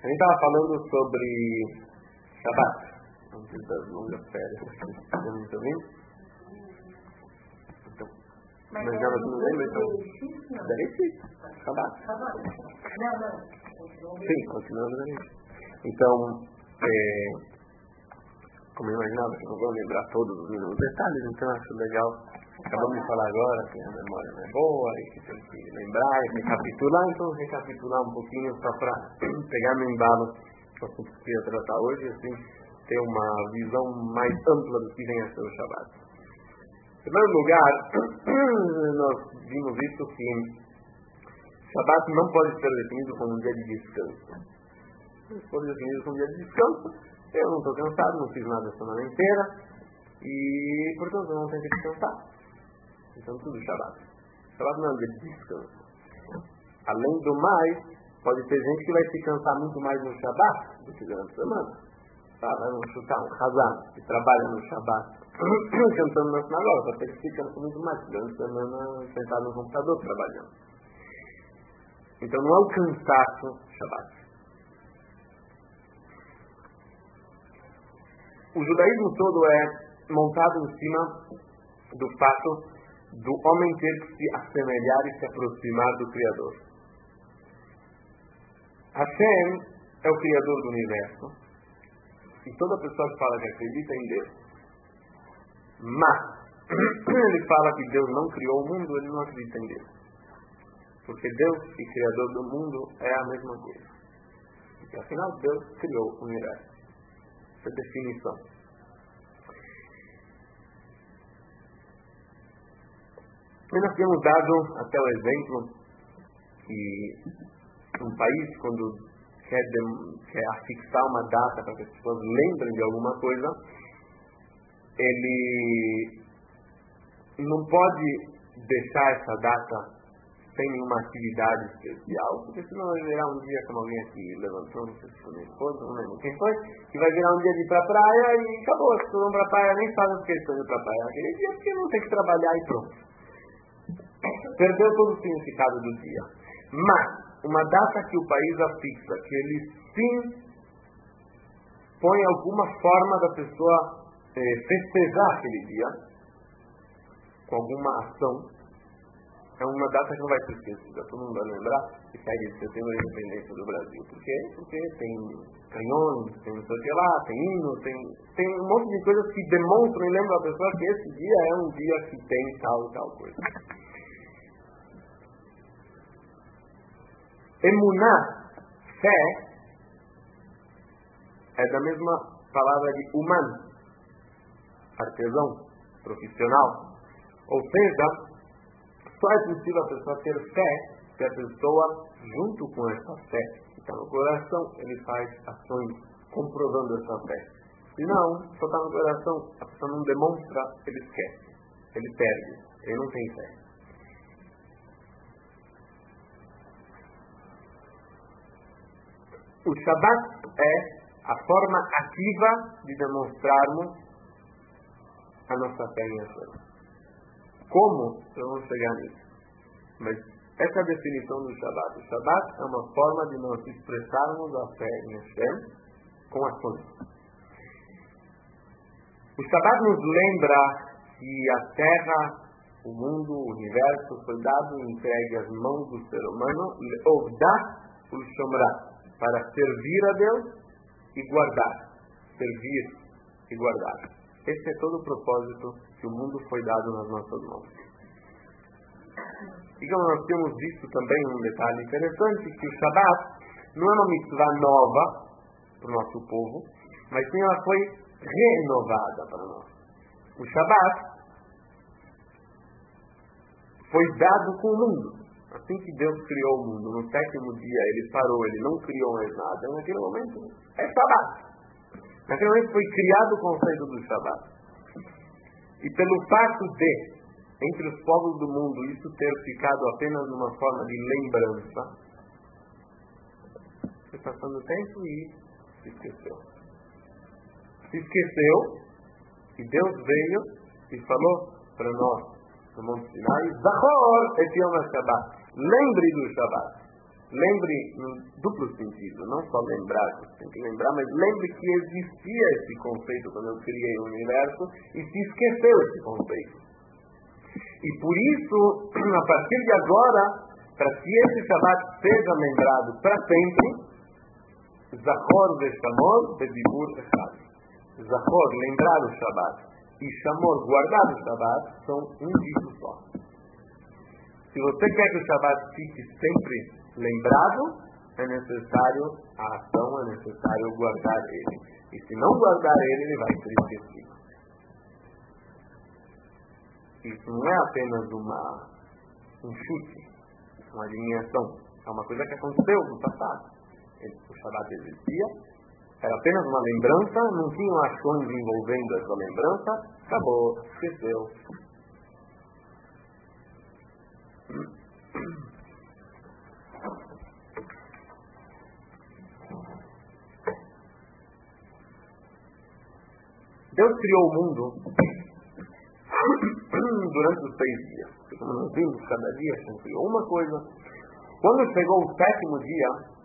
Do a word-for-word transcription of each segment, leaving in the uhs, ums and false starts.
A gente estava falando sobre Shabbat, antes das longas férias. Estão muito ouvindo? Então, mas já não lembra, então? Bereshit, Shabbat. Não, não. Sim, continuando aí. Então, é, como eu imaginava que não vou lembrar todos os detalhes, então acho legal. Acabamos de falar agora que a memória não é boa e que tem que lembrar e recapitular, então recapitular um pouquinho só para pegar no embalo o assunto que eu ia tratar hoje e assim ter uma visão mais ampla do que vem a ser o Shabbat. Em primeiro lugar, nós vimos isso que Shabbat não pode ser definido como um dia de descanso. Se for definido como um dia de descanso, eu não estou cansado, não fiz nada a semana inteira e, portanto, eu não tenho que descansar. Então, tudo Shabbat. Shabbat não é um dia de descanso. Além do mais, pode ter gente que vai se cansar muito mais no Shabbat do que durante a semana. Tá? Vai chutar um Hazan que trabalha no Shabbat cantando na sinagoga, vai ter que se cansar muito mais durante a semana sentado no computador trabalhando. Então, não é o cansaço Shabbat. O judaísmo todo é montado em cima do fato do homem ter que se assemelhar e se aproximar do Criador. Hashem é o Criador do universo e toda pessoa que fala que acredita em Deus, mas ele fala que Deus não criou o mundo, ele não acredita em Deus. Porque Deus e Criador do mundo é a mesma coisa. Porque afinal Deus criou o universo. Essa é a definição. E nós temos dado até o exemplo que um país, quando quer, de, quer afixar uma data para que as pessoas lembrem de alguma coisa, ele não pode deixar essa data sem nenhuma atividade especial, porque senão vai virar um dia, como alguém aqui levantou, não sei se foi minha esposa, não lembro quem foi, que vai virar um dia de ir pra praia e acabou, as pessoas vão pra praia, nem sabem porque estão indo pra praia naquele dia, porque não tem que trabalhar e pronto. Perdeu todo o significado do dia. Mas, uma data que o país afixa, que ele sim põe alguma forma da pessoa eh, festejar aquele dia, com alguma ação, é uma data que não vai ser esquecida. Todo mundo vai lembrar que segue de setembro a independência do Brasil. Por quê? Porque tem canhões, tem não sei o que lá, tem hino, tem, tem um monte de coisas que demonstram e lembram a pessoa que esse dia é um dia que tem tal e tal coisa. Emuná, fé, é da mesma palavra de human, artesão, profissional. Ou seja, só é possível a pessoa ter fé se a pessoa, junto com essa fé que está no coração, ele faz ações comprovando essa fé. Se não, só está no coração, a pessoa não demonstra, ele esquece, ele perde, ele não tem fé. O Shabbat é a forma ativa de demonstrarmos a nossa fé em Hashem. Como? Eu vou chegar nisso. Mas essa é a definição do Shabbat. O Shabbat é uma forma de nós expressarmos a fé em Hashem com ações. O Shabbat nos lembra que a Terra, o mundo, o universo foi dado e entregue às mãos do ser humano, Leovdá Ulshomrá, para servir a Deus e guardar. Servir e guardar. Esse é todo o propósito que o mundo foi dado nas nossas mãos. E como nós temos visto também um detalhe interessante, que o Shabbat não é uma mitzvah nova para o nosso povo, mas sim ela foi renovada para nós. O Shabbat foi dado com o mundo. Assim que Deus criou o mundo, no sétimo dia ele parou, ele não criou mais nada. Naquele momento é Shabbat. Naquele momento foi criado o conceito do Shabbat. E pelo fato de, entre os povos do mundo, isso ter ficado apenas uma forma de lembrança, foi passando o tempo e se esqueceu. Se esqueceu e Deus veio e falou para nós, no Monte Sinai, Zachor et Yom HaShabbat. Lembre do Shabbat. lembre no duplo sentido, não só lembrar, você tem que lembrar, mas lembre que existia esse conceito quando eu criei o universo e se esqueceu esse conceito. E por isso, a partir de agora, para que esse Shabbat seja lembrado para sempre, Zachor ve'Shamor be'dibur echad. Zachor, lembrar o Shabbat, e Shamor, guardar o Shabbat, são um dito só. Se você quer que o Shabbat fique sempre lembrado, é necessário a ação, é necessário guardar ele. E se não guardar ele, ele vai ser esquecido. Isso não é apenas uma, um chute, uma adivinhação. É uma coisa que aconteceu no passado. O Shabbat existia, era apenas uma lembrança, não tinham ações envolvendo essa lembrança, acabou, esqueceu. Deus criou o mundo durante os seis dias. Como nós vimos, cada dia Deus criou uma coisa. Quando chegou o sétimo dia,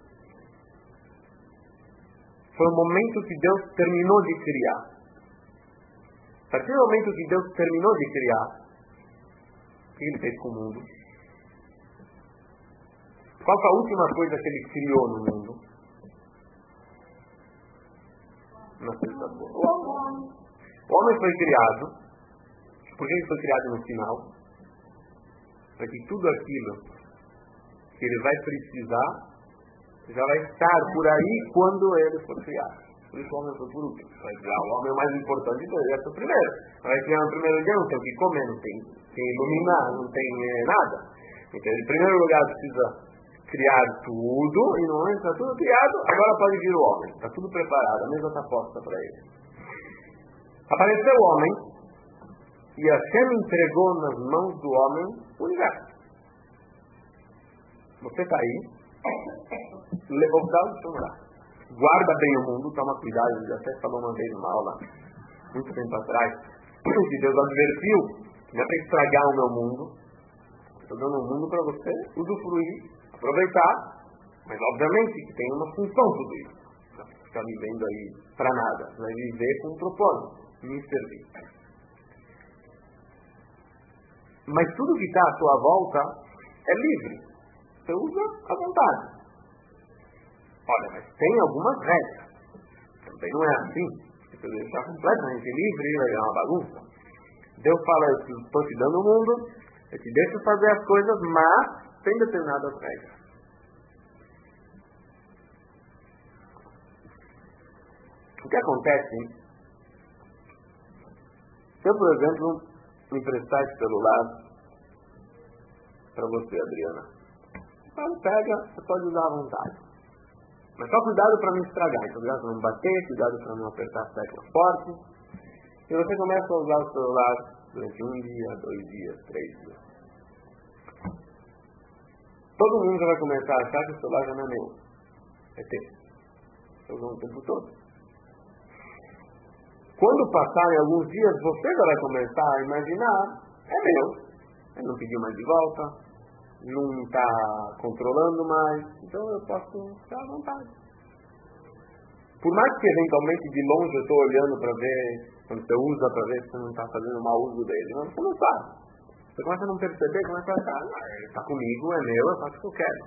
foi o momento que Deus terminou de criar. A partir do momento que Deus terminou de criar, o que Ele fez com o mundo? Qual foi a última coisa que Ele criou no mundo? Na sexta-feira. O homem. O homem foi criado. Por que ele foi criado no final? Para que tudo aquilo que ele vai precisar já vai estar por aí quando ele for criado. Por isso o homem foi por último. O homem é o mais importante, então ele é o primeiro. Vai criar no primeiro dia, não tem o que comer, não tem que iluminar, não tem eh, nada. Então, em primeiro lugar, precisa criar tudo, e no momento que está tudo criado, agora pode vir o homem. Está tudo preparado, a mesa está posta para ele. Apareceu o homem, e Hashem entregou nas mãos do homem o universo. Você está aí, guarda bem o mundo, toma cuidado. Eu já até falou uma vez numa aula muito tempo atrás que Deus advertiu que não é para estragar o meu mundo. Estou dando um mundo para você usufruir, aproveitar, mas obviamente que tem uma função tudo isso. Não ficar vivendo aí para nada, vai viver com um propósito, me servir. Mas tudo que está à sua volta é livre. Você usa à vontade. Olha, mas tem algumas regras. Também não é assim. Se você deixar completamente livre, vai virar uma bagunça. Deus fala, eu estou te dando o mundo, eu te deixo fazer as coisas, mas tem determinadas regras. O que acontece? Se eu, por exemplo, emprestar esse celular para você, Adriana, você pega, você pode usar à vontade. Mas só cuidado para não estragar, então, cuidado para não bater, cuidado para não apertar as teclas fortes. E você começa a usar o celular durante um dia, dois dias, três dias. Todo mundo já vai começar a achar que o celular já não é meu. É teu. Você usa o tempo todo. Quando passarem alguns dias, você já vai começar a imaginar, é meu. Ele não pediu mais de volta. Não está controlando mais, então eu posso ficar à vontade. Por mais que eventualmente de longe eu estou olhando para ver, quando você usa para ver se você não está fazendo mau uso dele, mas você não sabe. Você começa a não perceber, começa a achar, ah, ele está comigo, é meu, eu faço o que eu quero.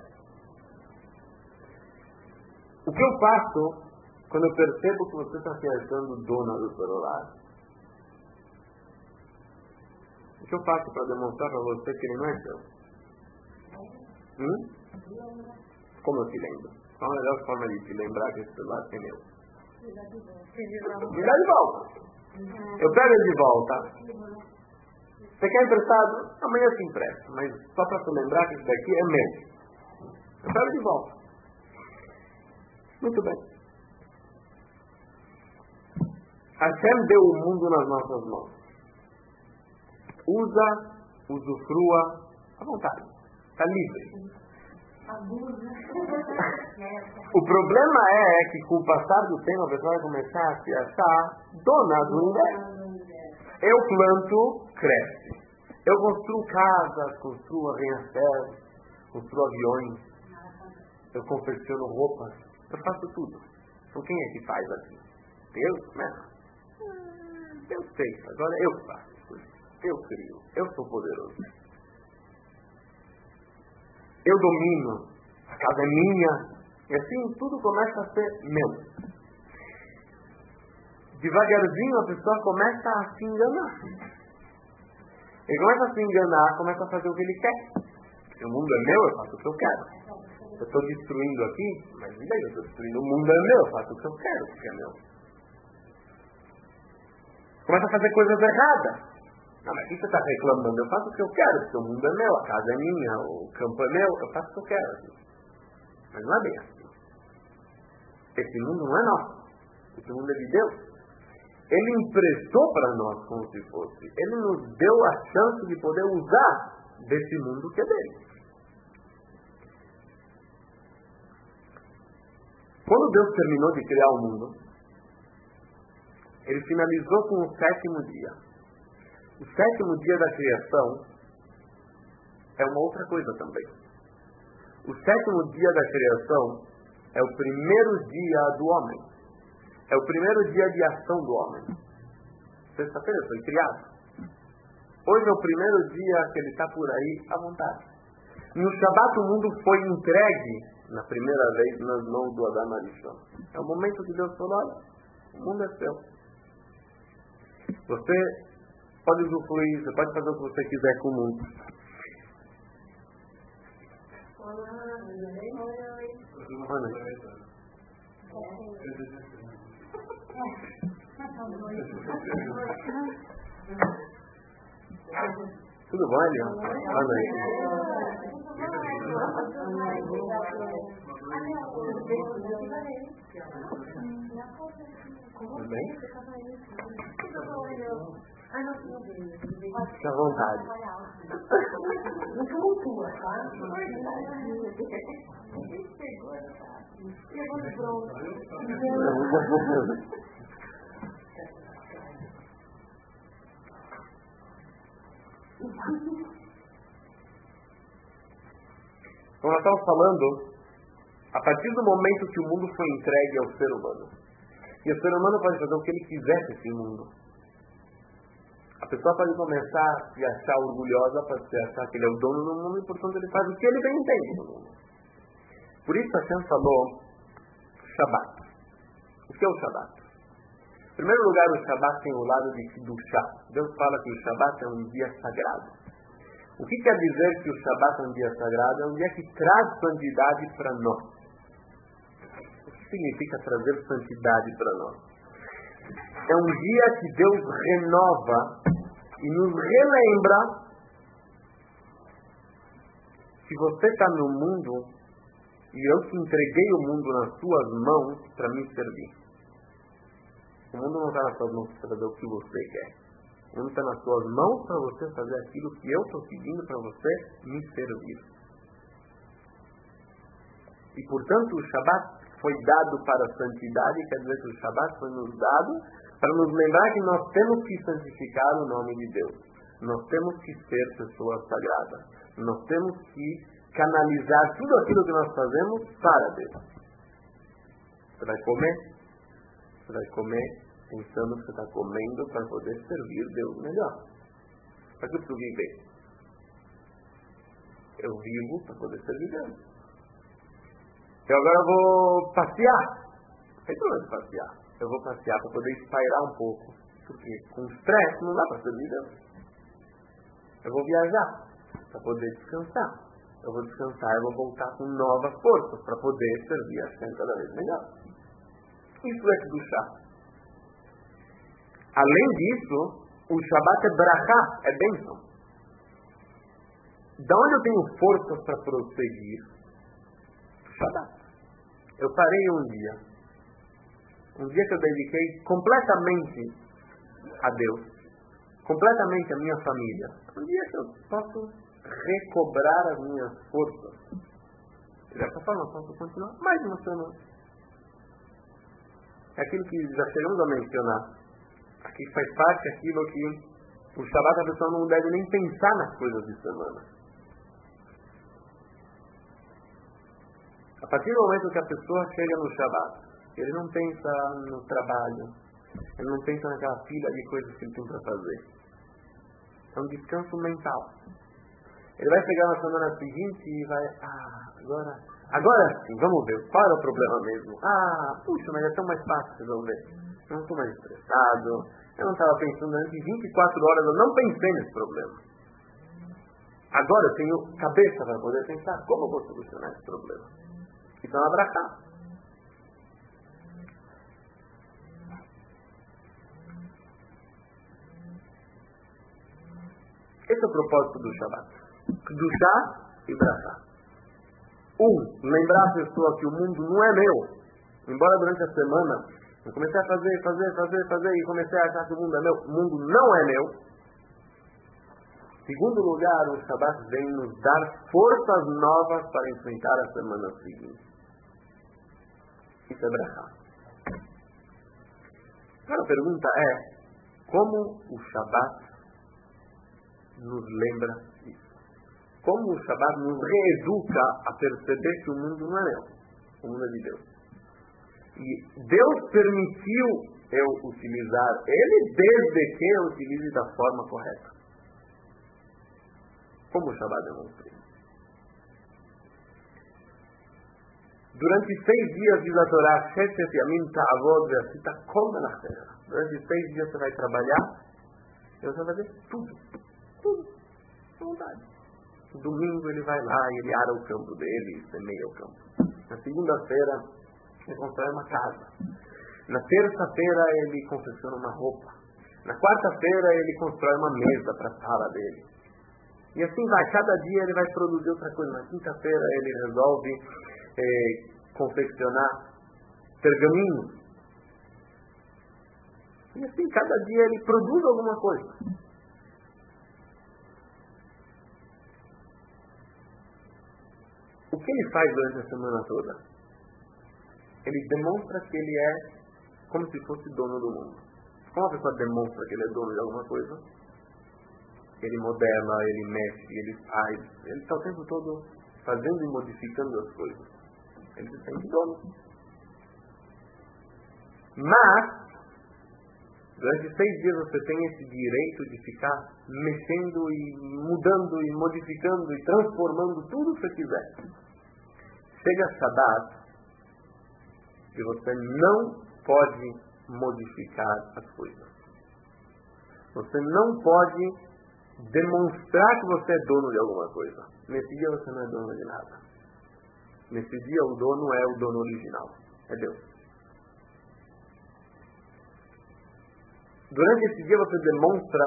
O que eu faço quando eu percebo que você está se achando dona do celular? O que eu faço para demonstrar para você que ele não é seu? Hum? Como eu te lembro? Qual a melhor forma de te lembrar que esse celular é meu? Me dá de volta. Eu pego ele de volta. Você quer emprestado? Amanhã eu te empresto. Mas só para te lembrar que isso daqui é meu. Eu pego de volta. Muito bem. Hashem deu o mundo nas nossas mãos. Usa, usufrua à vontade. Está livre. O problema é que com o passar do tempo a pessoa vai começar a se achar dona do universo. Eu planto, cresce. Eu construo casas, construo arranha-céus, construo aviões. eu confecciono roupas, eu faço tudo. Então quem é que faz aqui? Deus, né? Deus fez, agora eu faço. Eu crio, eu sou poderoso. Eu domino, a casa é minha. E assim tudo começa a ser meu. Devagarzinho a pessoa começa a se enganar. Ele começa a se enganar, começa a fazer o que ele quer. O mundo é meu, eu faço o que eu quero. Eu estou destruindo aqui, mas e daí? Eu estou destruindo, o mundo é meu, eu faço o que eu quero, porque é meu. Começa a fazer coisas erradas. Não, mas aqui você está reclamando, eu faço o que eu quero, porque o mundo é meu, a casa é minha, o campo é meu, eu faço o que eu quero. Mas não é bem assim. Esse mundo não é nosso. Esse mundo é de Deus. Ele emprestou para nós como se fosse. Ele nos deu a chance de poder usar desse mundo que é dele. Quando Deus terminou de criar o mundo, ele finalizou com o sétimo dia. O sétimo dia da criação é uma outra coisa também. O sétimo dia da criação é o primeiro dia do homem. É o primeiro dia de ação do homem. Sexta-feira foi criado. Hoje é o primeiro dia que ele está por aí à vontade. No Shabat o mundo foi entregue na primeira vez nas mãos do Adam Arishon. É o momento que Deus falou, olha, o mundo é seu. Você pode usufruir, você pode fazer o que você quiser com o mundo. Boa noite. Tudo bom, Elion? Boa noite. Tudo bem? Fique à vontade. Não tumultua, tá? Pegou de pronto. Como nós estamos falando, a partir do momento que o mundo foi entregue ao ser humano, e o ser humano pode fazer o que ele quiser com esse mundo, a pessoa pode começar a se achar orgulhosa, pode se achar que ele é o dono do mundo, e portanto ele faz o que ele bem entende no mundo. Por isso a Hashem falou Shabat. O que é o Shabat? Em primeiro lugar, o Shabat tem o lado de Kedushá. Deus fala que o Shabat é um dia sagrado. O que quer dizer que o Shabat é um dia sagrado? É um dia que traz santidade para nós. O que significa trazer santidade para nós? É um dia que Deus renova e nos relembra que você está no mundo e eu te entreguei o mundo nas suas mãos para me servir. O mundo não está nas suas mãos para fazer o que você quer. O mundo está nas suas mãos para você fazer aquilo que eu estou pedindo para você me servir. E portanto o Shabat foi dado para a santidade, quer dizer que o Shabat foi nos dado para nos lembrar que nós temos que santificar o nome de Deus. Nós temos que ser pessoas sagradas. Nós temos que canalizar tudo aquilo que nós fazemos para Deus. Você vai comer? Você vai comer pensando que você está comendo para poder servir Deus melhor. Para que eu preciso viver? Eu vivo para poder servir Deus. Eu agora vou passear. Não tem problema de passear. Eu vou passear para poder espairar um pouco. Porque com estresse não dá para servir Deus. Eu vou viajar para poder descansar. Eu vou descansar e vou voltar com novas forças para poder servir a Hashem cada vez melhor. Isso é Kedushá. Além disso, o Shabat é Brachá, é bênção. Da onde eu tenho forças para prosseguir? Shabat. Eu parei um dia. Um dia que eu dediquei completamente a Deus. Completamente a minha família. Um dia que eu posso recobrar as minhas forças. E dessa forma eu posso continuar mais uma semana. É aquilo que já chegamos a mencionar. Aqui faz parte aquilo que o Shabat a pessoa não deve nem pensar nas coisas de semana. A partir do momento que a pessoa chega no Shabat, ele não pensa no trabalho, ele não pensa naquela fila de coisas que ele tem para fazer. É um descanso mental. Ele vai chegar na semana seguinte e vai, ah, agora, agora sim, vamos ver, qual era o problema mesmo? Ah, puxa, mas é tão mais fácil resolver. Eu não estou mais estressado, eu não estava pensando antes de vinte e quatro horas, eu não pensei nesse problema. Agora eu tenho cabeça para poder pensar como eu vou solucionar esse problema. Então, abraçar. Esse é o propósito do Shabbat. Kedushá e Brachá. Um, lembrar a pessoa que o mundo não é meu. Embora durante a semana eu comecei a fazer, fazer, fazer, fazer e comecei a achar que o mundo é meu. O mundo não é meu. Segundo lugar, o Shabbat vem nos dar forças novas para enfrentar a semana seguinte. Isso é Brachá. Agora a pergunta é, como o Shabbat nos lembra isso? Como o Shabbat nos reeduca a perceber que o mundo não é meu, o mundo é de Deus. E Deus permitiu eu utilizar ele desde que eu utilize da forma correta. Como o Shabbat demonstra isso? Durante seis dias diz a Torá, Sheshet Yamim Ta'avod Ve'asita Kol Melachterah. Durante seis dias você vai trabalhar e você vai fazer tudo. Tudo. À vontade. No domingo ele vai lá e ele ara o campo dele e semeia o campo. Na segunda-feira ele constrói uma casa. Na terça-feira ele confecciona uma roupa. Na quarta-feira ele constrói uma mesa para a sala dele. E assim vai, cada dia ele vai produzir outra coisa. Na quinta-feira ele resolve eh, confeccionar pergaminhos. E assim, cada dia ele produz alguma coisa. O que ele faz durante a semana toda? Ele demonstra que ele é como se fosse dono do mundo. Como a pessoa demonstra que ele é dono de alguma coisa? Ele modela, ele mexe, ele faz. Ele está o tempo todo fazendo e modificando as coisas. Ele se sente dono. Mas, durante seis dias você tem esse direito de ficar mexendo e mudando e modificando e transformando tudo o que você quiser. Chega Shabbat e você não pode modificar as coisas. Você não pode demonstrar que você é dono de alguma coisa. Nesse dia você não é dono de nada. Nesse dia o dono é o dono original. É Deus. Durante esse dia você demonstra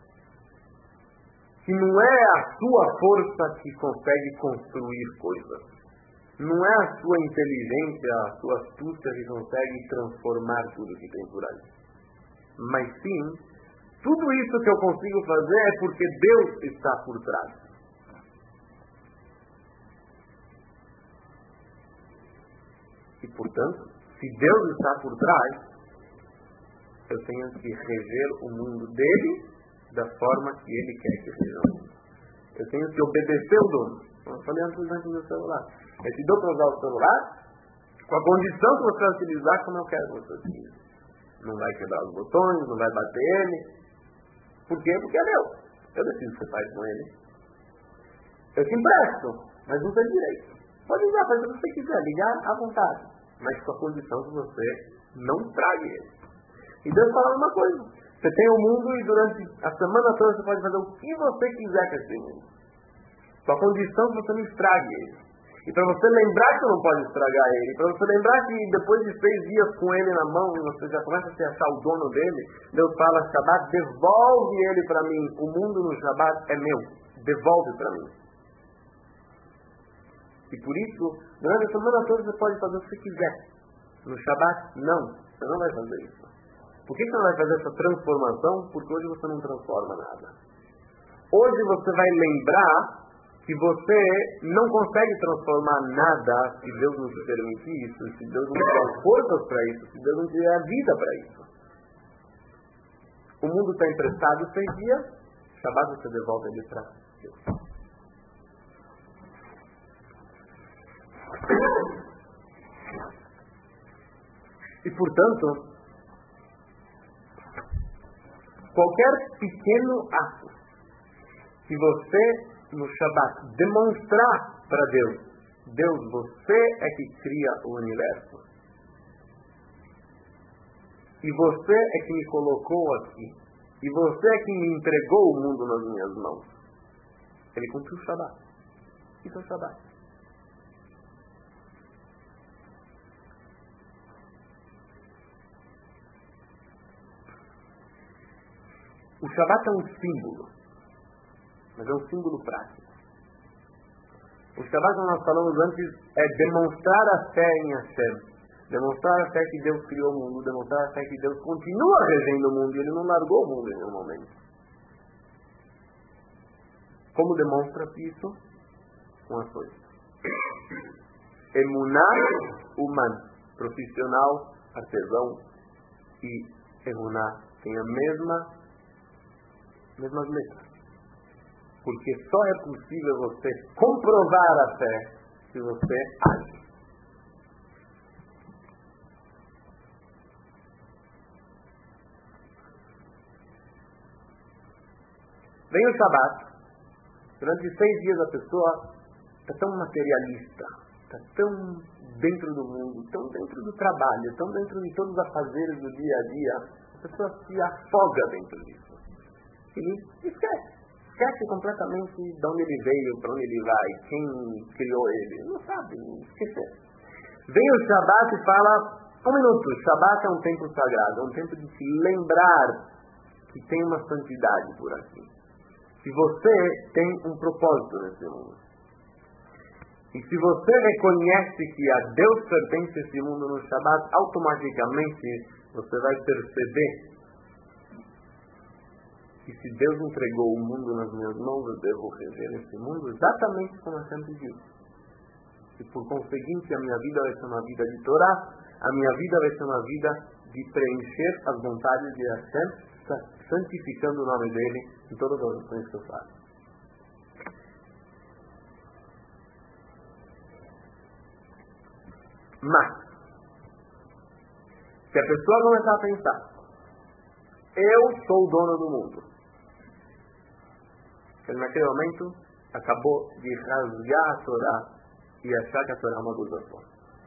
que não é a sua força que consegue construir coisas. Não é a sua inteligência, a sua astúcia que consegue transformar tudo que tem por aí. Mas sim, tudo isso que eu consigo fazer é porque Deus está por trás. E portanto, se Deus está por trás, eu tenho que reger o mundo dele da forma que ele quer que seja o mundo. Eu tenho que obedecer o dono. Eu falei antes antes do celular. Eu te dou para usar o celular com a condição que você vai utilizar como eu quero que você utilize. Não vai quebrar os botões, não vai bater ele. Por quê? Porque é meu. Eu decido o que você faz com ele. Eu te empresto, mas não tem direito. Pode usar, faz o que você quiser, ligar à vontade. Mas com a condição que você não trague ele. E Deus fala uma coisa. Você tem o mundo e durante a semana toda você pode fazer o que você quiser com esse mundo. Com a condição que você não estrague ele. E para você lembrar que você não pode estragar ele, para você lembrar que depois de seis dias com ele na mão e você já começa a se achar o dono dele, Deus fala, Shabbat, devolve ele para mim. O mundo no Shabbat é meu. Devolve para mim. E por isso, durante a semana toda você pode fazer o que você quiser. No Shabbat, não. Você não vai fazer isso. Por que você não vai fazer essa transformação? Porque hoje você não transforma nada. Hoje você vai lembrar que você não consegue transformar nada se Deus não te permitir isso, se Deus não te der forças para isso, se Deus não te der a vida para isso. O mundo está emprestado seis dias, Shabbat você devolve ele para Deus. E, portanto, qualquer pequeno ato que você, no Shabat, demonstrar para Deus, Deus, você é que cria o universo. E você é que me colocou aqui. E você é que me entregou o mundo nas minhas mãos. Ele cumpriu o Shabat. Isso é o Shabat. O Shabat é um símbolo, mas é um símbolo prático. O Shabat, como nós falamos antes, é demonstrar a fé em Hashem, demonstrar a fé que Deus criou o mundo, demonstrar a fé que Deus continua regendo o mundo e Ele não largou o mundo em nenhum momento. Como demonstra-se isso? Com ações. Emuná humana, profissional, artesão, e emuná tem a mesma mesmas letras. Porque só é possível você comprovar a fé se você age. Vem o Shabat. Durante seis dias a pessoa está tão materialista, está tão dentro do mundo, tão dentro do trabalho, tão dentro de todos os afazeres do dia a dia, a pessoa se afoga dentro disso. Ele esquece. Esquece completamente de onde ele veio, para onde ele vai, quem criou ele. Não sabe, esqueceu. Vem o Shabat e fala, um minuto, o Shabat é um tempo sagrado, é um tempo de se lembrar que tem uma santidade por aqui. Que você tem um propósito nesse mundo. E se você reconhece que a Deus pertence esse mundo no Shabat, automaticamente você vai perceber que se Deus entregou o mundo nas minhas mãos, eu devo reger esse mundo exatamente como eu sempre digo. E por conseguinte, a minha vida vai ser uma vida de Torá, a minha vida vai ser uma vida de preencher as vontades de Hashem, santificando o nome dele em todas as ações que eu faço. Mas, se a pessoa começar a pensar, eu sou o dono do mundo, ele naquele momento acabou de rasgar a Torá e achar que a Torá é uma acusação.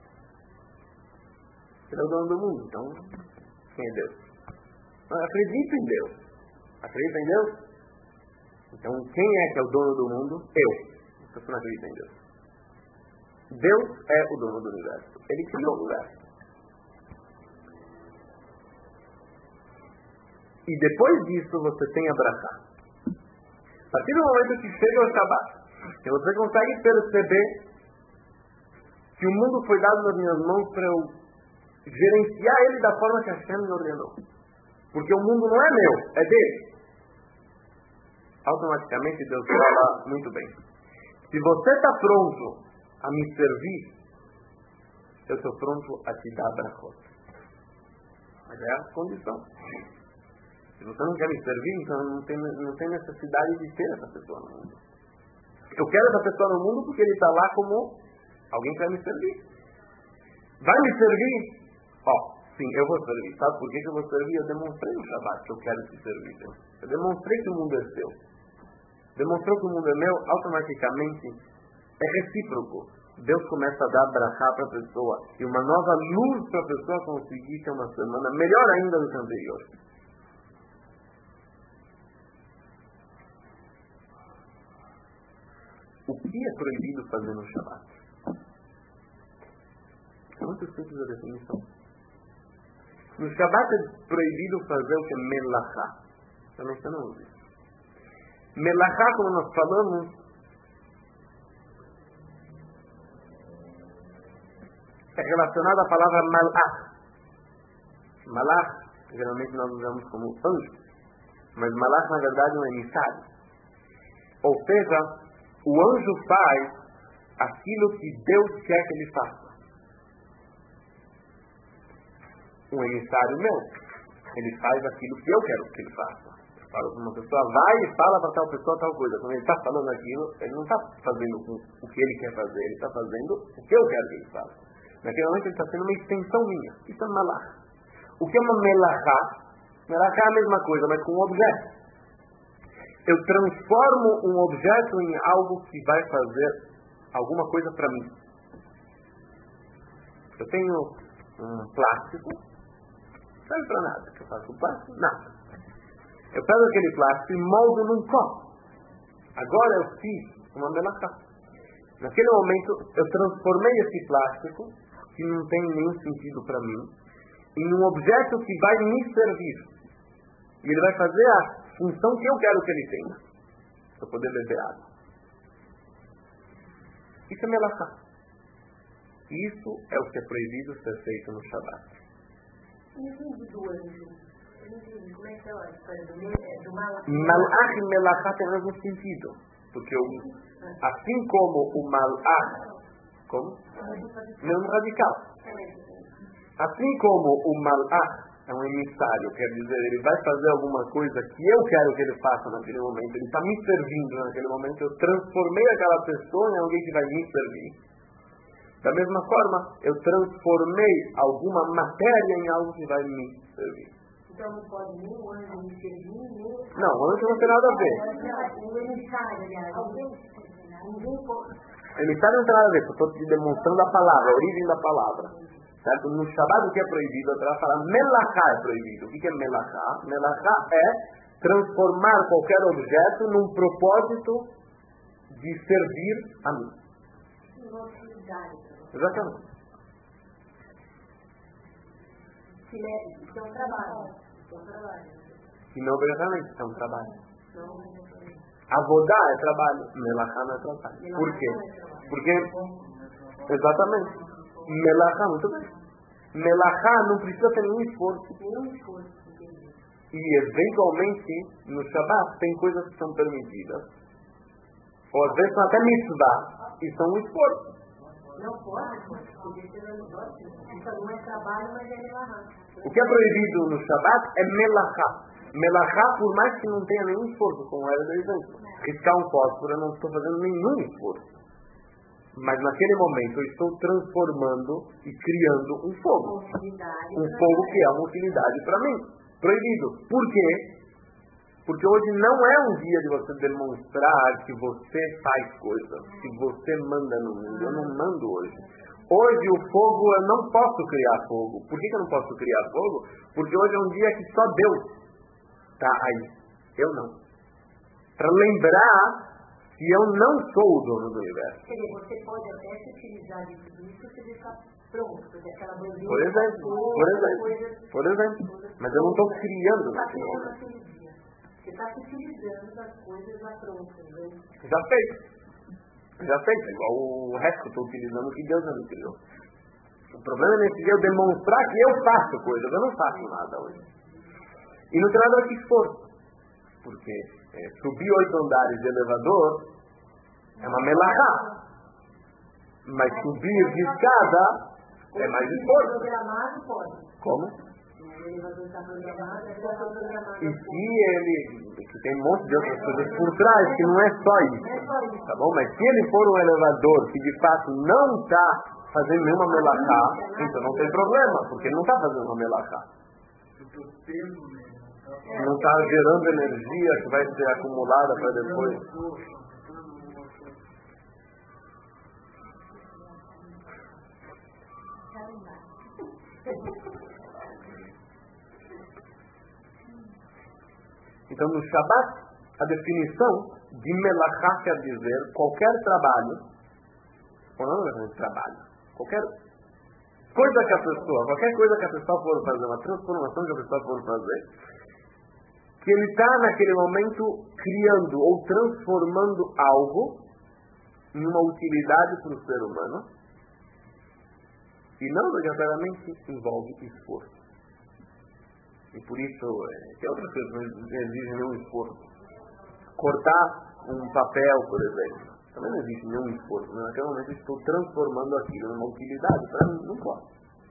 Ele é o dono do mundo, então quem é Deus? Eu acredito em Deus. Acredita em Deus? Então quem é que é o dono do mundo? Eu. Você não acredita em Deus. Deus é o dono do universo. Ele criou o universo. E depois disso você tem a brachá. A partir do momento que chega o Shabat, e você consegue perceber que o mundo foi dado nas minhas mãos para eu gerenciar ele da forma que a Hashem me ordenou. Porque o mundo não é meu, é dele. Automaticamente Deus fala, muito bem. Se você está pronto a me servir, eu estou pronto a te dar a brachot. Mas é a condição. Se você não quer me servir, então não tem, não tem necessidade de ter essa pessoa no mundo. Eu quero essa pessoa no mundo porque ele está lá como alguém que vai me servir. Vai me servir? Ó, oh, sim, eu vou servir. Sabe por que eu vou servir? Eu demonstrei no Shabat que eu quero te servir. Eu demonstrei que o mundo é seu. Demonstrou que o mundo é meu, automaticamente é recíproco. Deus começa a dar brachá para a pessoa e uma nova luz para a pessoa conseguir ter uma semana melhor ainda do que a anterior. O que é proibido fazer no Shabat? É muito simples a definição. No Shabat é proibido fazer o que é melachá. Já mencionamos isso. Melachá, como nós falamos, é relacionado à palavra malach. Malach, geralmente nós usamos como anjo, mas malach na verdade é um emissário. Ou seja, o anjo faz aquilo que Deus quer que ele faça. Um emissário meu, ele faz aquilo que eu quero que ele faça. Eu falo para uma pessoa, vai e fala para tal pessoa tal coisa. Quando ele está falando aquilo, ele não está fazendo o que ele quer fazer, ele está fazendo o que eu quero que ele faça. Naquele momento ele está sendo uma extensão minha. Isso é melachá. O que é uma melachá? Melachá é a mesma coisa, mas com um objeto. Eu transformo um objeto em algo que vai fazer alguma coisa para mim. Eu tenho um plástico, não serve para nada. O que eu faço com plástico? Nada. Eu pego aquele plástico e moldo num copo. Agora eu fiz uma melachá. Naquele momento eu transformei esse plástico, que não tem nenhum sentido para mim, em um objeto que vai me servir. E ele vai fazer a função que eu quero que ele tenha, para poder beber água. Isso é melachá. Isso é o que é proibido ser feito no Shabat. Como é que é a história do, do malach? Malach e melachá tem o mesmo sentido. Porque o, assim como o malach, como? Mesmo radical. Assim como o malach é um emissário, quer dizer, ele vai fazer alguma coisa que eu quero que ele faça naquele momento, ele está me servindo naquele momento, eu transformei aquela pessoa em alguém que vai me servir. Da mesma forma, eu transformei alguma matéria em algo que vai me servir. Então não pode nem o anjo me servir, nem... Não, o anjo não tem nada a ver. O emissário, aliás, alguém... Ninguém pode... O emissário não tem nada a ver, eu estou te demonstrando a palavra, a origem da palavra. Certo? No Shabbat o que é proibido, eu vou falar melachá é proibido. O que é melachá? Melachá é transformar qualquer objeto num propósito de servir a mim. Exatamente. Isso é um trabalho. Isso é um trabalho. E não obrigatoriamente, é um trabalho. Avodá é trabalho, melachá não é trabalho. Por quê? Porque, exatamente. Melachá, muito bem. Melachá não precisa ter nenhum esforço. Nenhum esforço. E eventualmente, no Shabbat, tem coisas que são permitidas. Ou às vezes são até mitzvah. E são um esforço. Não pode, podia ser no negócio. Isso não é trabalho, mas é melachá. O que é proibido no Shabbat é melachá. Melachá, por mais que não tenha nenhum esforço, como era do exemplo. Riscar um fósforo, eu não estou fazendo nenhum esforço. Mas naquele momento eu estou transformando e criando um fogo. Um fogo que é uma utilidade para mim. Proibido. Por quê? Porque hoje não é um dia de você demonstrar que você faz coisas, que você manda no mundo. Eu não mando hoje. Hoje o fogo, eu não posso criar fogo. Por que eu não posso criar fogo? Porque hoje é um dia que só Deus está aí. Eu não. Para lembrar que eu não sou o dono do universo. Quer dizer, você pode até se utilizar de tudo isso e você deixar pronto, porque aquela bandeira... Por exemplo, por exemplo, por exemplo. Mas eu não estou criando naquele momento. Você está se utilizando das coisas já prontas, né? Já fez. Já fez. Igual o resto que eu estou utilizando que Deus não me criou. O problema nesse dia é eu demonstrar que eu faço coisas. Eu não faço nada hoje. E não tem nada a que esforço. Porque é, subir oito andares de elevador é uma melachá. Mas subir de escada é mais esforço. Como? E se ele, que tem um monte de outras coisas por trás, que não é só isso, tá bom? Mas se ele for um elevador que de fato não está fazendo nenhuma melachá, então não tem problema, porque ele não está fazendo uma melachá. Não está gerando energia que vai ser acumulada para depois. Então, no Shabbat, a definição de melachá quer dizer qualquer trabalho, ou não é trabalho, qualquer coisa que a pessoa, qualquer coisa que a pessoa for fazer, uma transformação que a pessoa for fazer, que ele está naquele momento criando ou transformando algo em uma utilidade para o ser humano, e não obrigatoriamente envolve esforço. E por isso, tem outras coisas que não exigem nenhum esforço. Cortar um papel, por exemplo, também não exige nenhum esforço. Mas naquele momento eu estou transformando aquilo numa utilidade. Para mim, não pode.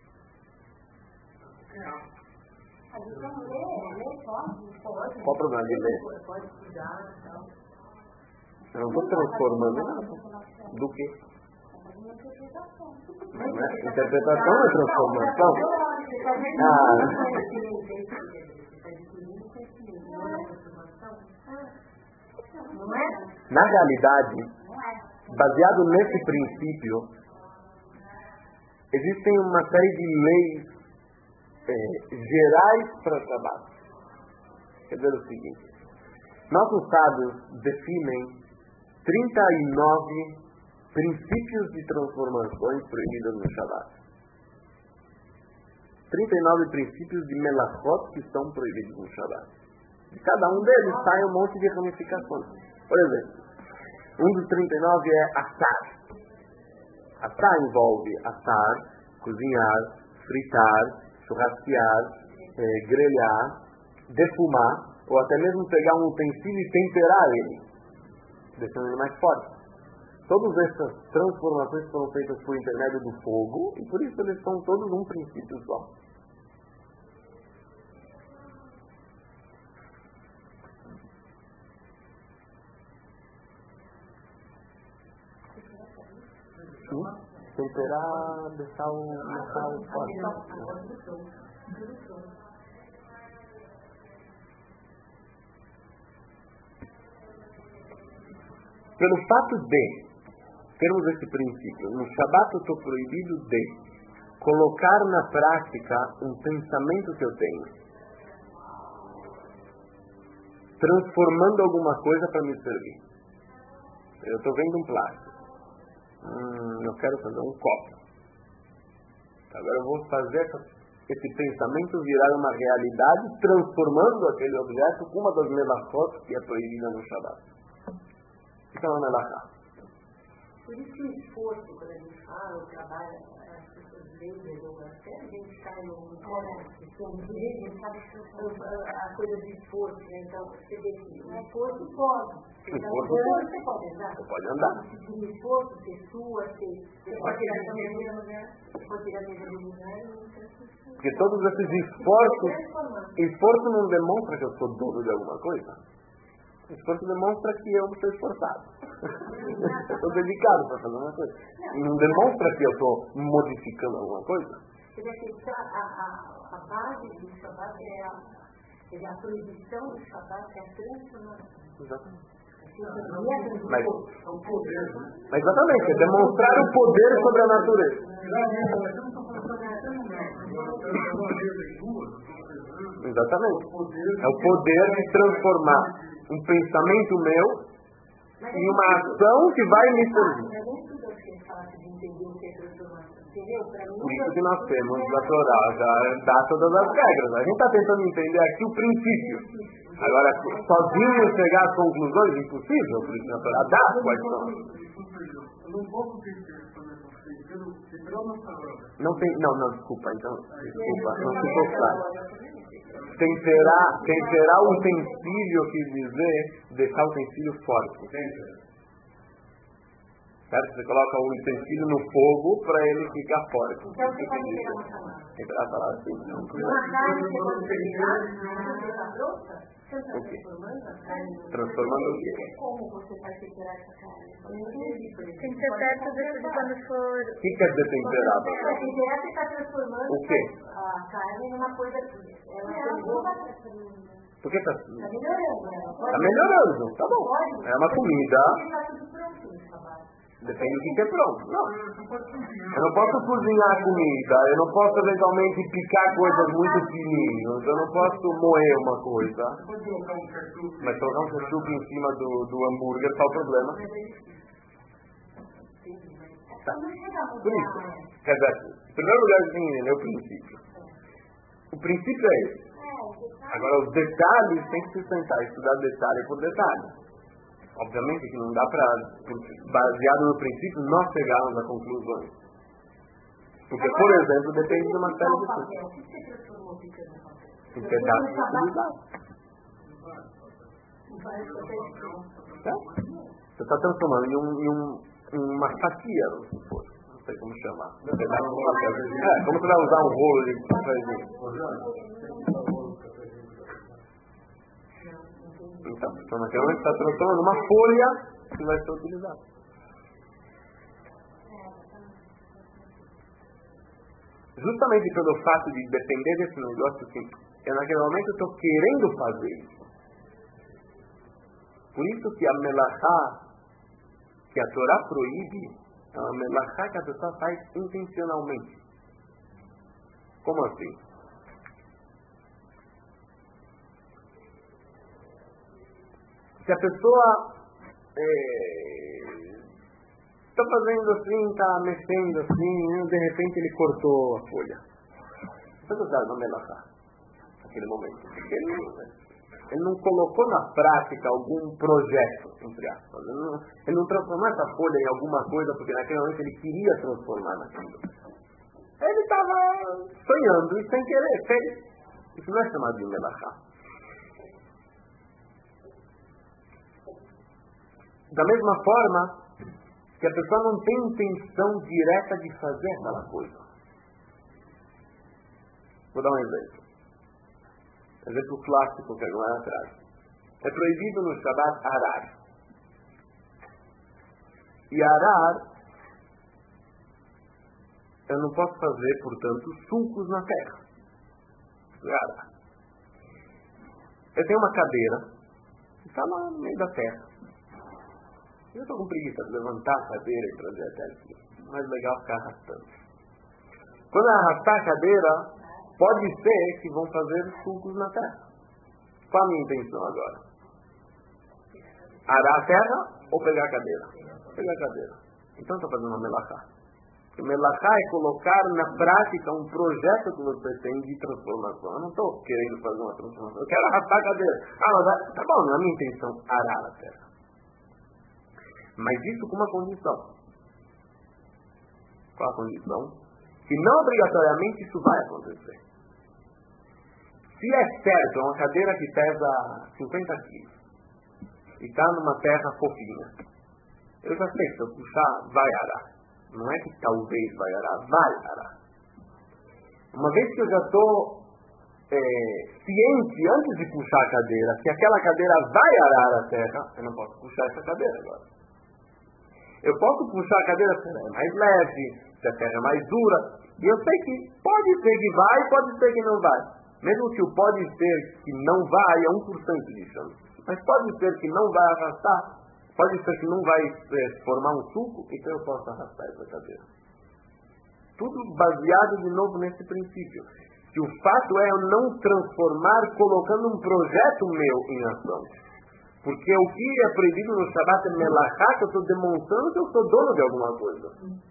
Qual o problema de ler? Eu não estou transformando nada. Do quê? Não é? Interpretação é transformação. Ah. Na realidade, baseado nesse princípio, existem uma série de leis é, gerais para o trabalho. Quer dizer o seguinte: nossos sábios definem trinta e nove princípios de transformações proibidas no Shabat. trinta e nove princípios de melachot que estão proibidos no Shabat. De cada um deles sai um monte de ramificações. Por exemplo, um dos trinta e nove é assar. Assar envolve assar, cozinhar, fritar, churrasquear, eh, grelhar, defumar, ou até mesmo pegar um utensílio e temperar ele, deixando ele mais forte. Todas essas transformações foram feitas por intermédio do fogo, e por isso eles são todos um princípio só. Sim. Temperar, deixar o metal forte. Pelo fato de termos esse princípio, no Shabat eu estou proibido de colocar na prática um pensamento que eu tenho, transformando alguma coisa para me servir. Eu estou vendo um plástico. Hum, eu quero fazer um copo. Agora eu vou fazer essa, esse pensamento virar uma realidade, transformando aquele objeto com uma das melachot que é proibida no Shabat. Isso é uma melachá. Por isso que o esforço, quando a gente fala, o trabalho, as pessoas veem, ou até a gente cai no mundo, a coisa de esforço, né? Então, você vê que o esforço pode. Você pode andar. Você pode andar. O esforço, ser sua, ser. Você pode tirar a mesa do lugar. Você pode tirar a mesa do lugar. Porque todos esses esforços, esforço não demonstra que eu sou dono de alguma coisa. Esforço demonstra que eu estou esforçado. Eu estou dedicado para fazer uma coisa. Não demonstra que eu estou modificando alguma coisa. Quer dizer, a, a, a base do Shabat é a, é a proibição do Shabat, é a transformação. Exatamente. Mas, mas exatamente, é demonstrar o poder sobre a natureza. Exatamente. É o poder de transformar um pensamento meu em uma ação que vai me servir. Por isso que nós temos a Torá, já dá todas as regras. A gente está tentando entender aqui o princípio. Agora, sozinho chegar às conclusões, impossível, por isso que a Torá dá quais são. Não tem, não, não, desculpa, então, desculpa, não ficou claro. Temperar, temperar o utensílio, quis dizer, deixar o utensílio forte. Certo? Você coloca o utensílio no fogo para ele ficar forte. Então você pode temperar uma salada. Temperar a salada, sim. Uma carne você pode temperar, não está pronta? Você está transformando a carne? Transformando o quê? Como você vai temperar essa carne? Tem que ser perto de quando for... O que quer dizer temperar? Para temperar, você está transformando o quê? A carne numa coisa... Ela Por que está... Está melhorando. Está melhorando, tá bom. É uma comida... Depende do que é pronto. Não. Eu não posso cozinhar a comida, eu não posso eventualmente picar coisas muito fininhas, eu não posso moer uma coisa. Mas colocar um ketchup em cima do, do hambúrguer, qual o problema? Tá. Por isso. Quer dizer, em primeiro lugar, a gente entendeu o princípio. O princípio é esse. Agora, os detalhes tem que se sentar e estudar detalhe por detalhe. Obviamente que não dá para, baseado no princípio, nós chegarmos a conclusões. Porque, por exemplo, depende de uma série de coisas. Um pedaço de utilidade. Tá? Você está transformando em, um, em um, uma fatia, se for. Não sei como chamar. Um pedaço de uma fatia. É, como você vai usar um rolo de feijão? Então, está transformando uma folha que vai ser utilizada. justamente pelo fato de depender desse negócio, assim, eu naquele momento estou querendo fazer isso. Por isso que a melachá, que a Torá proíbe, é uma melachá que a pessoa faz intencionalmente. Como assim? Se a pessoa está é, fazendo assim, está mexendo assim, de repente ele cortou a folha. Você não sabe, não melachá naquele momento. Porque ele não... Ele não colocou na prática algum projeto, entre aspas. Ele não, ele não transformou essa folha em alguma coisa, porque naquele momento ele queria transformar naquilo. Ele estava sonhando e sem querer fez. Isso não é chamado de melachá. Da mesma forma que a pessoa não tem intenção direta de fazer aquela coisa. Vou dar um exemplo. Exemplo clássico que agora atrás. É proibido no Shabbat arar. E arar, eu não posso fazer, portanto, sulcos na terra. Arar. Eu tenho uma cadeira, que está lá no meio da terra. Eu estou com preguiça de levantar a cadeira e trazer até aqui. Mais legal ficar arrastando. Quando eu arrastar a cadeira, pode ser que vão fazer sulcos na terra. Qual a minha intenção agora? Arar a terra ou pegar a cadeira? Pegar a cadeira. Então estou fazendo uma melachá. Porque melachá é colocar na prática um projeto que você tem de transformação. Eu não estou querendo fazer uma transformação. Eu quero arrastar a cadeira. Ah, mas tá bom, não é a minha intenção arar a terra. Mas isso com uma condição. Qual a condição? Que não obrigatoriamente isso vai acontecer. Se é certo, é uma cadeira que pesa cinquenta quilos e está numa terra fofinha, eu já sei que se eu puxar, vai arar. Não é que talvez vai arar, vai arar. Uma vez que eu já estou é, ciente, antes de puxar a cadeira, que aquela cadeira vai arar a terra, eu não posso puxar essa cadeira agora. Eu posso puxar a cadeira se ela é mais leve, se a terra é mais dura, e eu sei que pode ser que vai, pode ser que não vai. Mesmo que o pode ser que não vai é um por cento de chance. Mas pode ser que não vai arrastar, pode ser que não vai é, formar um suco, então eu posso arrastar essa cadeira. Tudo baseado de novo nesse princípio. Que o fato é eu não transformar colocando um projeto meu em ação. Porque o que é proibido no Shabbat é melachá, que eu estou demonstrando que eu sou dono de alguma coisa.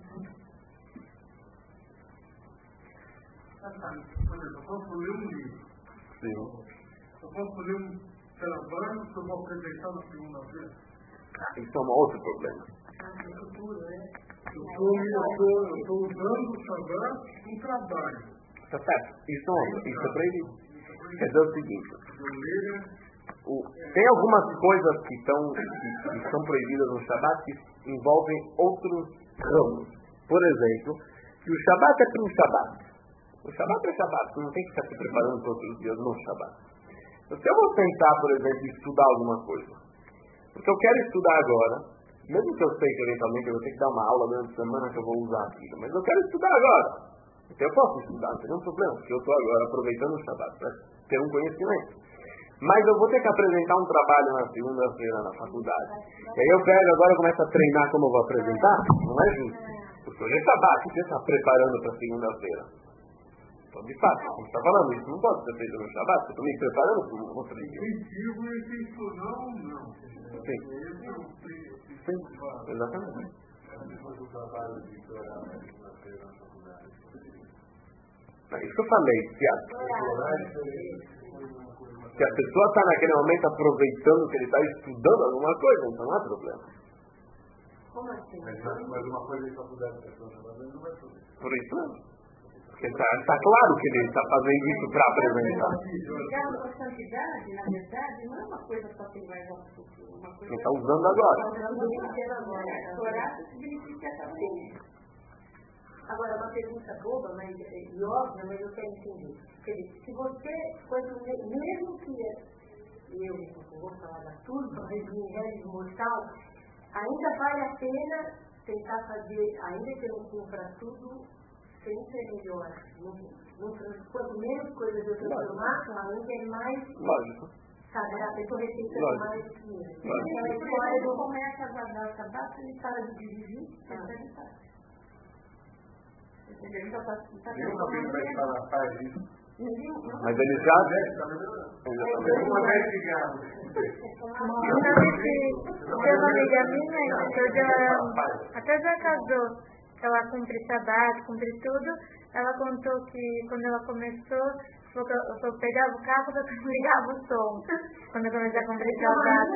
Eu posso ler um livro. Sim. Eu posso ler um trabalho que eu vou apresentar na segunda-feira. Isso é um outro problema. Eu estou usando o Shabbat em trabalho. Tá certo. Isso, é, isso é proibido. Quer dizer o seguinte. O, tem algumas coisas que, tão, que, que são proibidas no Shabbat que envolvem outros ramos. Por exemplo, que o Shabbat é para um Shabbat. O Shabbat é Shabbat, você não tem que ficar se preparando para outros dias no Shabbat. Então, se eu vou tentar, por exemplo, estudar alguma coisa, porque eu quero estudar agora, mesmo que eu sei que eventualmente eu vou ter que dar uma aula durante a semana que eu vou usar aquilo, mas eu quero estudar agora. Então eu posso estudar, não tem nenhum problema, porque eu estou agora aproveitando o Shabbat para ter um conhecimento. Mas eu vou ter que apresentar um trabalho na segunda-feira na faculdade. E aí eu pego agora e começo a treinar como eu vou apresentar? Não é justo. Porque hoje é Shabbat, você está preparando para segunda-feira. Então, de fato, como você está falando, isso não pode ser feito no Shabbat. Eu estou me preparando para um outro dia. Incentivo e incentivo não, não. Sim. Sim, exatamente. É isso que eu falei, Tiago. Se a pessoa está naquele momento aproveitando que ele está estudando alguma coisa, então não há problema. Como assim? Mas, mas uma coisa de faculdade que a pessoa está fazendo não vai fazer. Por isso não. Porque está tá claro que ele está fazendo isso para apresentar. Ligar a santidade, na verdade, não é uma coisa só que vai ao futuro. Uma coisa Ele está usando agora. Está usando agora. A Torá significa também. Agora, uma pergunta boba, mas e óbvia, mas eu quero entender. Quer dizer, se você, quando, mesmo que eu não vou falar da turma, mas em regra mortal, ainda vale a pena tentar fazer, ainda que eu não cumpra tudo, sempre é melhor. Quanto menos coisas eu transformar, claramente é mais. Lógico. Sabe, a pessoa respeita mais do que isso. A história do começa a guardar o sabato, ele para de dividir, ele faz. Entendeu? Então, está Eu também vai falar, faz isso. Mas ele já... Uma vez que ganha. Sabe que tem uma amiga minha que já, até já casou, ela cumpre Shabbat, cumpre tudo. Ela contou que quando ela começou, eu pegava o carro e ligava o som. Quando eu comecei a cumprir Shabbat.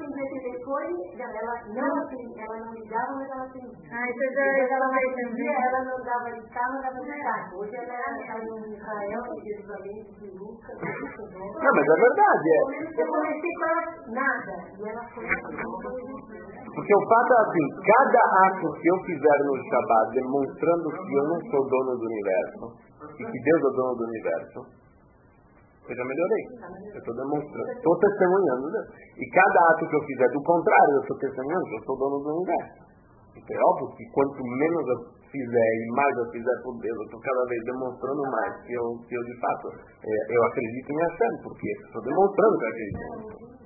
Ela não ligava, mas ela atendia. Ah, isso já ela vai também. Ela não dava de carro, não dava de carro. Hoje ela é em Israel, em Jerusalém, de Lucas. Não, mas é verdade. É. Eu comecei com ela nada. E ela foi. Porque o fato é assim, cada ato que eu fizer no Shabbat, demonstrando que eu não sou dono do universo, e que Deus é dono do universo, eu já melhorei. Eu estou demonstrando, estou testemunhando Deus. E cada ato que eu fizer do contrário, eu estou testemunhando que eu sou dono do universo. Então é óbvio que quanto menos eu fizer e mais eu fizer por Deus, eu estou cada vez demonstrando mais que eu, que eu de fato, é, eu acredito em Hashem, porque eu estou demonstrando que eu acredito.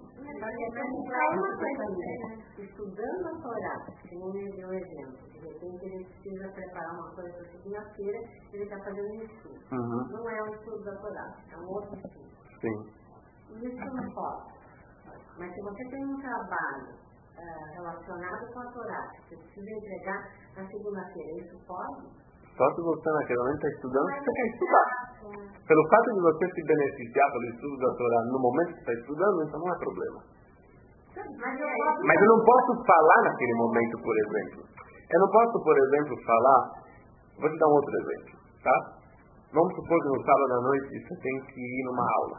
Uma coisa, estudando a Torá, que não me deu exemplo, de repente ele precisa preparar uma coisa para segunda-feira, ele está fazendo um estudo. Uhum. Não é um estudo da Torá, é um outro estudo. Sim. Isso não pode. Mas se você tem um trabalho uh, relacionado com a Torá, que você precisa entregar na segunda-feira, isso pode? Só se você naquele momento está estudando, você quer estudar. Pelo fato de você se beneficiar pelo estudo da Torá no momento que está estudando, então não é problema. Mas eu não posso falar naquele momento, por exemplo. Eu não posso, por exemplo, falar... Vou te dar um outro exemplo, tá? Vamos supor que no sábado à noite você tem que ir numa aula.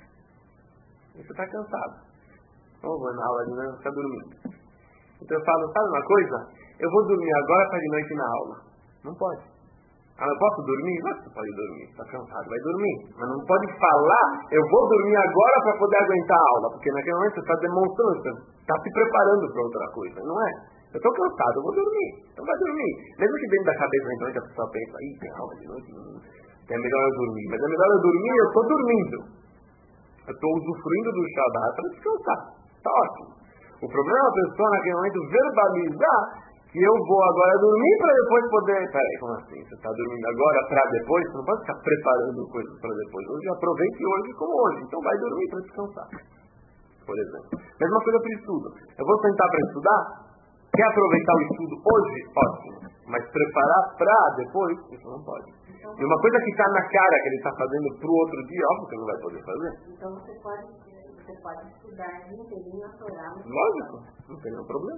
E você está cansado. Então, vou na aula de manhã, você está dormindo. Então eu falo, sabe uma coisa? Eu vou dormir agora para de noite na aula. Não pode. Ah, eu posso dormir? Não, você pode dormir. Está cansado, vai dormir. Mas não pode falar, eu vou dormir agora para poder aguentar a aula. Porque naquele momento você está demonstrando, você está se preparando para outra coisa. Não é? Eu estou cansado, eu vou dormir. Então vai dormir. Mesmo que dentro da cabeça, então, a pessoa pensa, ih, tem aula de noite, é melhor eu dormir. Mas é melhor eu dormir, eu estou dormindo. Eu estou usufruindo do Shabbat para descansar. Está ótimo. O problema é a pessoa naquele momento verbalizar que eu vou agora dormir para depois poder... Peraí, como assim? Você está dormindo agora para depois? Você não pode ficar preparando coisas para depois. Hoje aproveite hoje como hoje. Então vai dormir para descansar. Por exemplo. Mesma coisa para o estudo. Eu vou sentar para estudar? Quer aproveitar o estudo hoje? Ótimo. Mas preparar para depois? Isso não pode. E uma coisa que está na cara que ele está fazendo para o outro dia, óbvio que não vai poder fazer. Então você pode, você pode estudar inteirinho a Torá. Lógico. Não tem nenhum problema.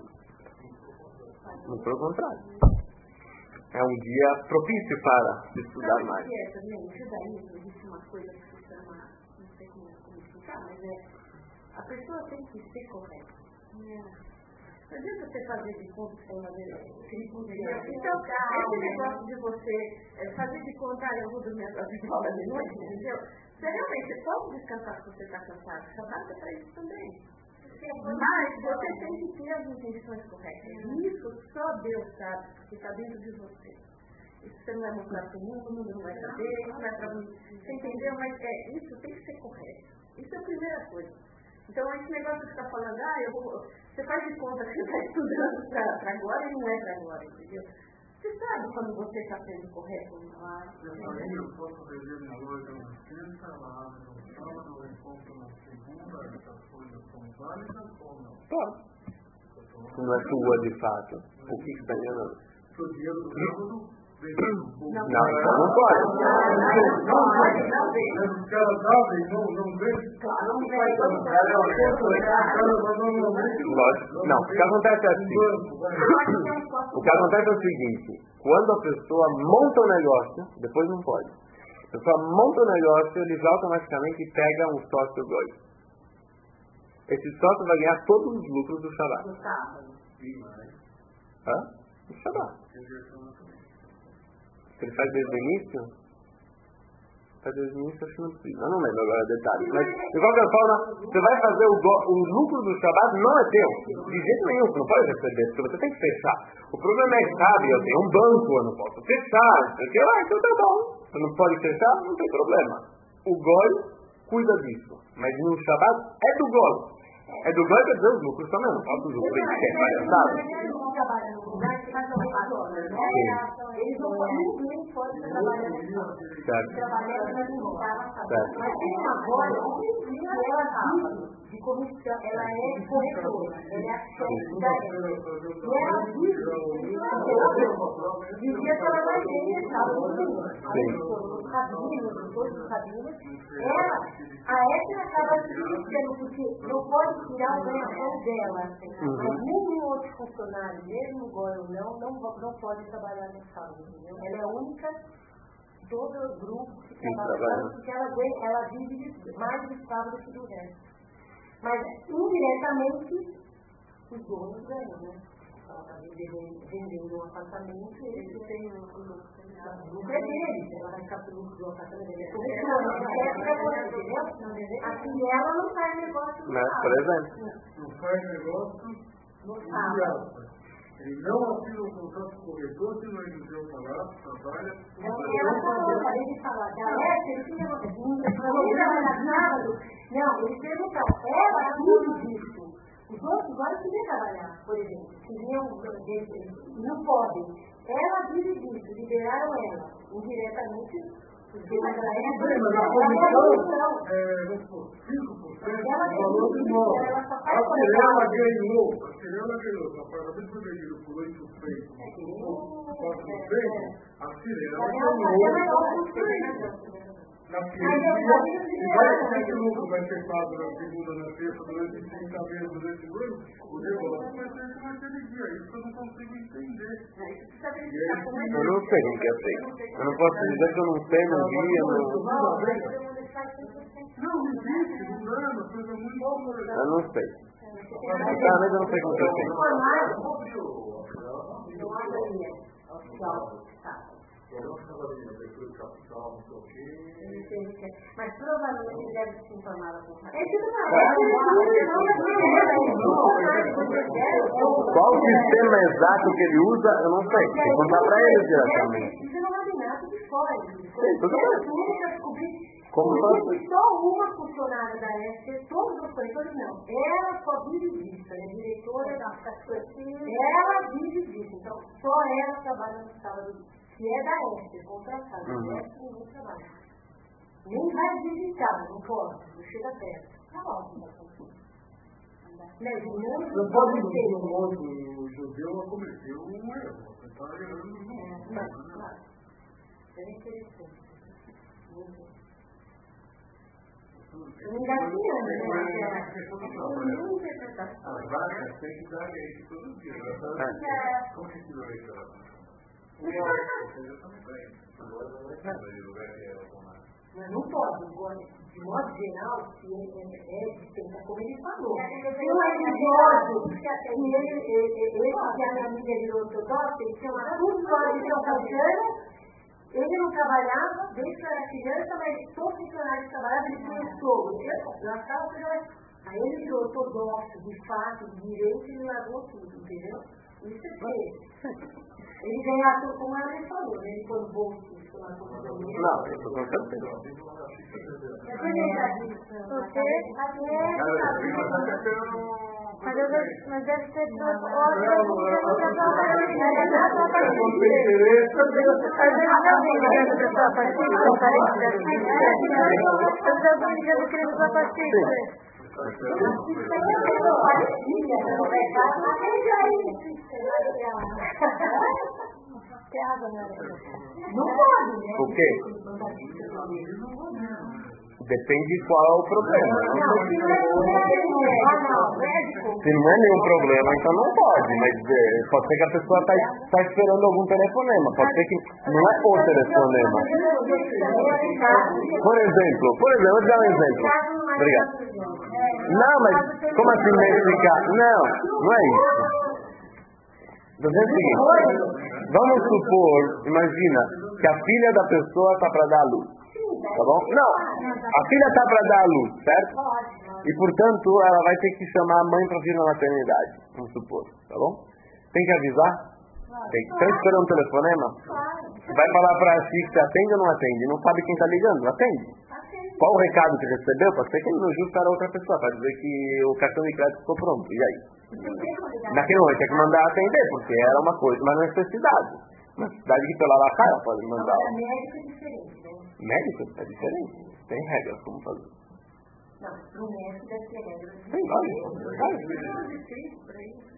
Muito pelo contrário. É um dia propício para estudar mais. É, também, o judaísmo existe uma coisa que se chama, não sei como, como explicar, mas é, a pessoa tem que ser correta. Não adianta você fazer de conta que você vai fazer. Então, esse negócio de você é, fazer de conta, ah, eu vou dormir às horas de noite, entendeu? Você realmente pode descansar se você está cansado. Só dá para isso também. Mas você tem que ter as intenções corretas. Isso só Deus sabe, porque está dentro de você. Isso você não vai mostrar para o mundo, o mundo não vai saber, não vai para mim. Você entendeu? Mas é, isso tem que ser correto. Isso é a primeira coisa. Então, esse negócio que você está falando, ah, eu vou, você faz de conta que você está estudando para agora e não é para agora, entendeu? Você sabe quando você está sendo correto ou não? Ah, eu também eu posso beber minha loja na quinta, lá no sábado, eu encontro na segunda, essas coisas são válidas ou não? Pode. Não é tua de fato. O que você está enganando? O dia do sábado, beber um pouco. Não, então não pode. Não pode, não vê. Os caras sabem, não, não vê. Não vê. Lógico. Não, o que acontece é assim. O que acontece é o seguinte. Quando a pessoa monta um negócio, depois não pode. A pessoa monta um negócio, eles automaticamente pegam um sócio goi. Esse sócio vai ganhar todos os lucros do Shabbat. Hã? Do Shabbat. Se ele faz desde o início, Cadê os mil? Acho que não precisa. Eu não lembro agora detalhes. Mas, de qualquer forma, você vai fazer o, go- o lucro do Shabbat não é teu. De jeito nenhum, você não pode receber, porque você tem que fechar. O problema é que, sabe, eu tenho um banco, eu não posso fechar. Porque, ah, então tá bom. Você não pode fechar, não tem problema. O Goi cuida disso. Mas no Shabbat é do Goi. É do Goi, quer dizer, os lucros também. Não posso usufruir de quem vai, sabe? Eles não trabalham no lugar que faz algumas horas, né? Eles não podem, ninguém pode trabalhar nessa hora. Certo. Trabalhando na limpar, Certo. mas tem uma agora, que ela vive de comissão, ela é corretora, ela é a chefe da época. E ela vive, vivia pela magia, sabe? Os rabinos, todos os rabinos, ela, a época acaba se dizendo, porque não pode tirar o ganho dela. Uhum. Mas nenhum outro funcionário, mesmo agora ou não, não, não pode trabalhar no sábado, entendeu? Ela é a única de todo o grupo que Sim, trabalha, trabalha. porque ela, ganha- ela vive de- mais do sábado que do resto. Mas, indiretamente, os donos ganham, né? Ela está vendendo um apartamento e eles têm um lucro. O lucro é deles, ela vai ficar com o lucro do apartamento dele. Assim, ela não faz negócio no Mas, sábado. por exemplo. Não faz negócio No de sábado. graça. Ele não assina o contrato com o corretor, se não emitiu o palavra, trabalha. Não, ela falou, eu acabei de falar, galera, ele tinha uma pergunta, ele trabalha sábado. Não, ele perguntou, ela vive disso. Os outros agora queriam trabalhar, por exemplo, queriam, não podem. Ela vive disso, liberaram ela, indiretamente. Porque ela Sim, mas a é comissão é, vamos supor, cinco por cento do valor do imóvel. A Cirela ganhou, a Cirela ganhou, o apartamento foi vendido por oito por cento, quatro por cento, a Cirela ganhou. Na Cirela, e vai ser que o lucro vai ser pago na segunda, na terça, durante trinta meses, durante dois, o negócio vai ser que vai ser de dia. Isso eu não consigo entender. Eu não sei o que é feito. Eu não posso dizer que eu não sei, não vi, eu não... Não, não existe, não é uma coisa muito... Eu não sei. Sinceramente, eu não sei como que é feito. Mas provavelmente ele deve se informar com o Qual o sistema exato que ele usa, eu não sei. Tem que contar pra ele diretamente. Isso não é nada de fora. Sim, tudo bem. Como faz? Só uma funcionária da S T, todos os corretores não. Ela só vive disso, ela é diretora da ela vive disso. Então, só ela trabalha no sábado. Que é da S T, contratada. Uhum. O resto ninguém trabalha. Nem vai visitar, não pode, não chega perto. Tá ótimo. Não pode dizer um outro judeu a cometer um erro. Você está errando no mundo. Claro. É interessante. Muito. Eu engatinhando, né? Muita interpretação. As vacas têm que dar leite todo dia. Como que tira leite da vaca? Mas não pode, de modo geral, se ele é de tentar, como ele falou. Tem um episódio que ele, ele, que a minha amiga virou ortodoxa, ele tinha uma função de São ele não trabalhava, desde que eu era criança, mas todo funcionário que trabalhava, ele tinha um sogro. Eu achava que era... Aí ele virou ortodoxo, de fato, de direito, e ele largou tudo, entendeu? Isso é feio. Ele ganhava, como a gente falou, né? Ele foi no bolso, lá com o dinheiro. Não, eu estou com certeza. É verdade isso. Você? Mas, eu, mas deve ser outra coisa que a pessoa participa. Às vezes não vem dizendo que a pessoa participa, ou parente da filha. As pessoas vão dizendo que a pessoa participa. Não pode, né? O quê? Depende de qual é o problema. Se não é nenhum problema, então não pode. Mas é, pode ser que a pessoa está tá esperando algum telefonema. Pode ser que não é o telefonema. Por exemplo, por exemplo, vou te dar um exemplo. Obrigado. Não, mas como assim verificar? Não, não é isso. Então, é o seguinte, vamos supor, imagina, que a filha da pessoa está para dar a luz. Tá bom? Não, a filha está para dar à luz, certo? E, portanto, ela vai ter que chamar a mãe para vir na maternidade, vamos supor, tá bom? Tem que avisar? Tem. Estão esperando um telefonema? Vai falar para a Chico se atende ou não atende. Não sabe quem está ligando, atende. Qual o recado que recebeu? Pode ser que ele não justo para outra pessoa, para dizer que o cartão de crédito ficou pronto. E aí? Naquele momento tem que mandar atender, porque era uma coisa, uma necessidade. Uma necessidade que pela lá cara pode mandar. Agora, médico é diferente, né? Médico é diferente. Tem regras como fazer. Não, para o médico deve ter regras. Tem várias.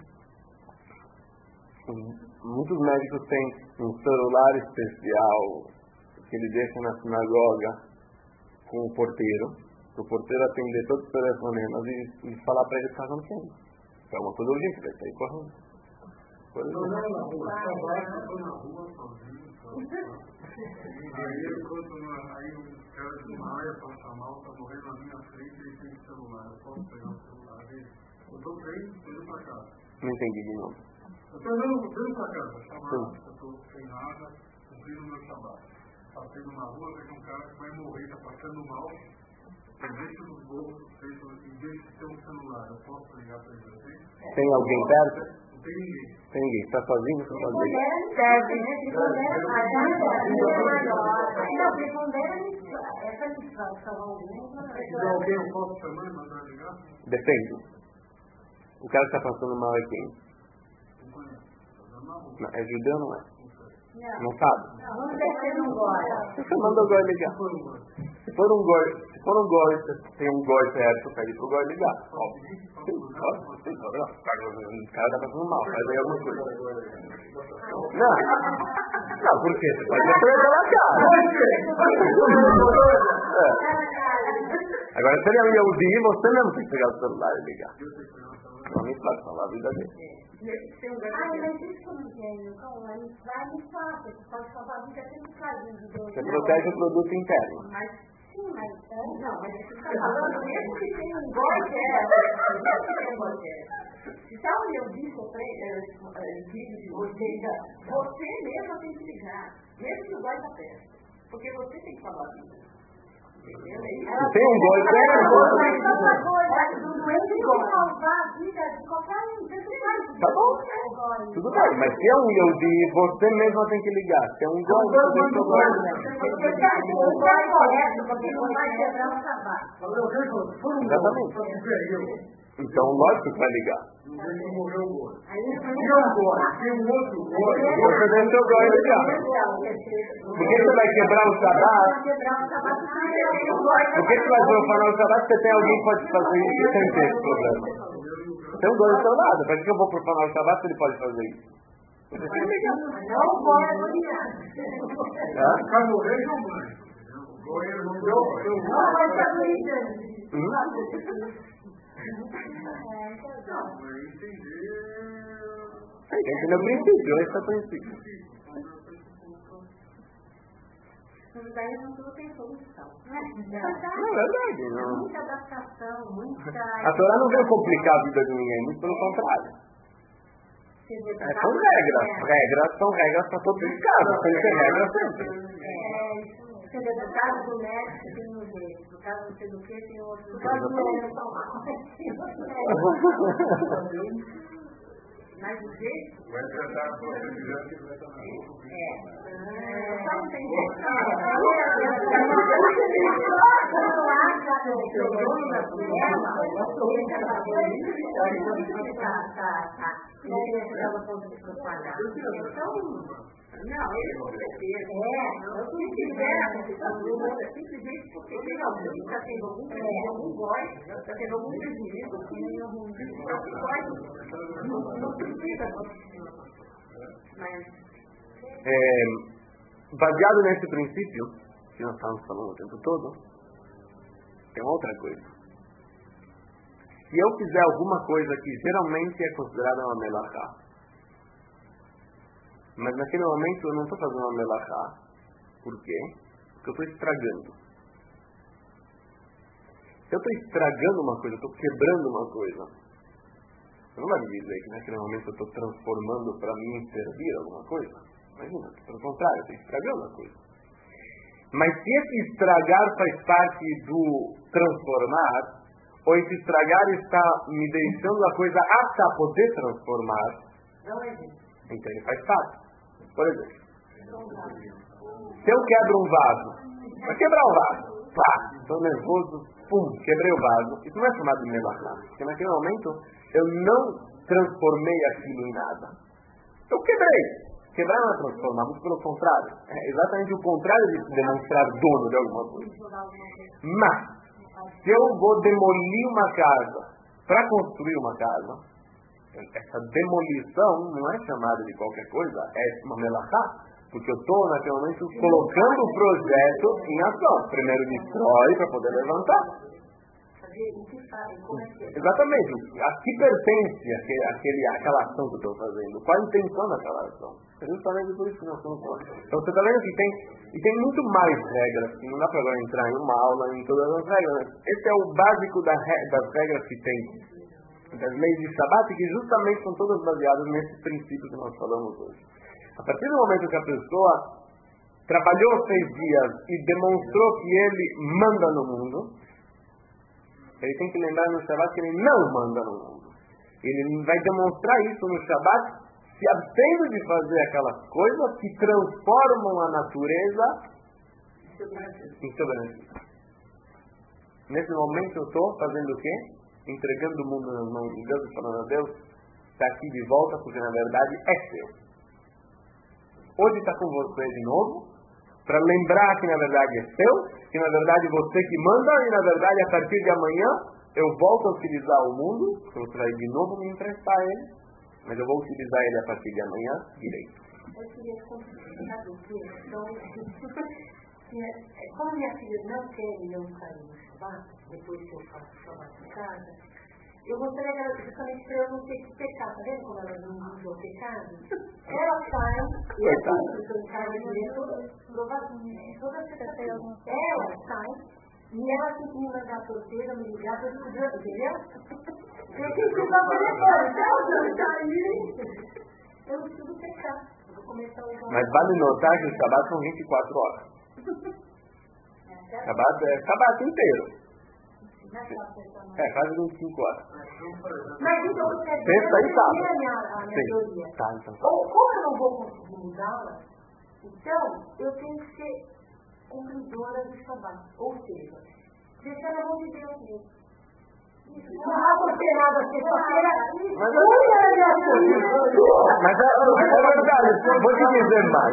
Muitos médicos têm um celular especial que ele deixa na sinagoga com o porteiro, para o porteiro atender todos os telefonemas e, e falar para ele que está acontecendo. É uma coisa urgente, vai sair correndo. Coisa Estou na rua, estou na rua sozinho. Aí eu conto, aí um cara de Maia passa mal, está morrendo na minha frente e ele tem celular. Eu posso pegar o celular dele? Eu estou bem, estou indo para casa. Não entendi de novo. Eu estou indo para casa, chamar, eu estou sem nada, cumprindo o meu trabalho. Passei numa rua, vejo um cara que vai morrer, está passando mal. Eu deixo nos bolsos, em vez de ter um celular, eu posso ligar para ele assim? Tem alguém perto? Não tem ninguém. Tem ninguém. Está sozinho? Está sozinho. Deve. Não, prepondera essa situação alguma. Se alguém eu posso chamar e mandar ligar? Depende. O cara que está passando mal é quem? Não conheço. Estou dando na rua. Não, é judeu ou não é? Não. Não sabe? Vamos ver se não gosta. Você manda o goi ligar. Se for um goi, se for um goi, se tem um goi perto, pede pro goi ligar. Óbvio. Sim, óbvio. Sim, óbvio. O cara tá passando mal, faz aí alguma coisa. Não. Não, por quê? Você pode meter pela cara. É. Agora, se ele é um Yehudi, você mesmo tem que pegar o celular e ligar. Não me pode falar a vida dele. Ah, mas isso que eu não entendo. Então, a amizade é fácil. Você pode salvar a vida até de casinho de dois. Você protege o produto interno. Mas, sim, mas... Não, mas você está falando mesmo que tem um gol que é... Mesmo que tem um gol que é... Se tal eu disse o vídeo de você, você mesmo tem que ligar. Mesmo que o gol está perto. Porque você tem que salvar a vida. Se tem um goi perto... Tá bom. Tudo bem, mas se é um Yehudi, você mesmo tem que ligar. Se é um goi, você tem que ligar. Exatamente. Então, lógico que vai ligar. Não tem que morrer o goi. Se é um goi, tem um outro goi. Você deixa o goi ligar. Por que você vai quebrar o Shabat? Por que você vai profanar o Shabat? Você tem alguém que pode fazer isso sem ter esse problema. Tem um goi do seu lado. Para que eu vou profanar o Shabat se ele pode fazer isso? Você tem que ligar. Não pode ligar. Vai morrer, não vai. O goi é o meu. Não vai estar ligando. Tem que entender o princípio, esse é o princípio. Mas daí não tudo tem solução. Não, é verdade. Não. Muita adaptação, muita... A Torá não veio complicar a vida de ninguém, muito pelo contrário. É, são regras. Regras são regras para todos os casos. Tem que ter regras sempre. É, isso. No caso do médico tem um jeito, no caso não sei do que tem outro. No caso do médico não mas o jeito... Vai tratar a possibilidade que vai tratar. É. Só não tem jeito. Não, ele com certeza. É, se tiver a questão do mundo, é simplesmente porque tem alguém, está tendo algum prejuízo, algum goi, está tendo algum prejuízo, que algum não precisa. Mas... É, baseado nesse princípio, que nós estamos falando o tempo todo, tem outra coisa. Se eu fizer alguma coisa que geralmente é considerada uma melachá, mas naquele momento eu não estou fazendo uma melachá. Por quê? Porque eu estou estragando. Se eu estou estragando uma coisa, eu estou quebrando uma coisa, você não vai me dizer que naquele momento eu estou transformando para mim servir alguma coisa? Imagina, pelo contrário, eu estou estragando a coisa. Mas se esse estragar faz parte do transformar, ou esse estragar está me deixando a coisa apta a poder transformar, então ele faz parte. Por exemplo, se eu quebro um vaso, vai quebrar o vaso, pá, estou nervoso, pum, quebrei o vaso, isso não é chamado de melachá, porque naquele momento eu não transformei aquilo em nada. Eu quebrei. Quebrar não é transformar, muito pelo contrário. É exatamente o contrário de demonstrar dono de alguma coisa. Mas, se eu vou demolir uma casa para construir uma casa, essa demolição não é chamada de qualquer coisa, é uma melachá, porque eu estou naquele momento colocando o projeto em ação. Primeiro destrói para poder levantar. Exatamente. A que pertence aquele, aquele, aquela ação que eu estou fazendo? Qual a intenção daquela ação? É justamente por isso que nós estamos falando. Então você está vendo que tem, e tem muito mais regras, que não dá para agora entrar em uma aula em todas as regras. Esse é o básico da, das regras que tem, das leis de Shabbat, que justamente são todas baseadas nesse princípio que nós falamos hoje. A partir do momento que a pessoa trabalhou seis dias e demonstrou que ele manda no mundo, ele tem que lembrar no Shabbat que ele não manda no mundo. Ele vai demonstrar isso no Shabbat se abstendo de fazer aquelas coisas que transformam a natureza em soberania. Nesse momento eu estou fazendo o quê? Entregando o mundo nas mãos de Deus e falando a Deus, está aqui de volta porque na verdade é seu. Hoje está com você de novo, para lembrar que na verdade é seu, que na verdade você que manda, e na verdade a partir de amanhã eu volto a utilizar o mundo, que eu vou de novo me emprestar ele, mas eu vou utilizar ele a partir de amanhã direito. Eu queria compartilhar do que, então, como minha filha não quer e não cair no Shabbat, depois que eu faço o Shabbat em casa, eu gostaria dela justamente para eu não ter que pecar, tá vendo como ela não usa o pecado? Ela sai, e eu estou em casa direto, toda sexta-feira, ela sai, e ela tem que me mandar a torceira, me ligar para descobrir, entendeu? Eu tenho que usar o telefone, tá? Eu não preciso pecar. Vou começar a usar. Mas vale notar que os Shabbat são vinte e quatro horas. Shabbat é Shabbat inteiro. É, quase vinte e cinco horas. Mas então você Sexta e sábado. a minha, a minha teoria. Tá, então. Ou como eu não vou conseguir mudá-la, então eu tenho que ser cumpridora do Shabbat. Ou seja, deixar na mão de Deus mesmo. Não há porque nada sexta-feira. Mas é Mas é, é verdade, vou te dizer mais.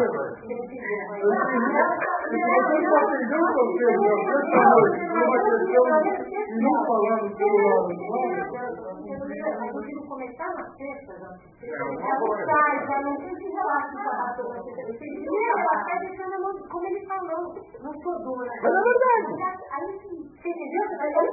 Não falar no celular. Eu consigo começar na sexta, já sai, já não tem que relaxar toda a sexta. Meu, até deixando a mão, como ele falou, não sou dura. Mas é verdade. Aí sim, você entendeu?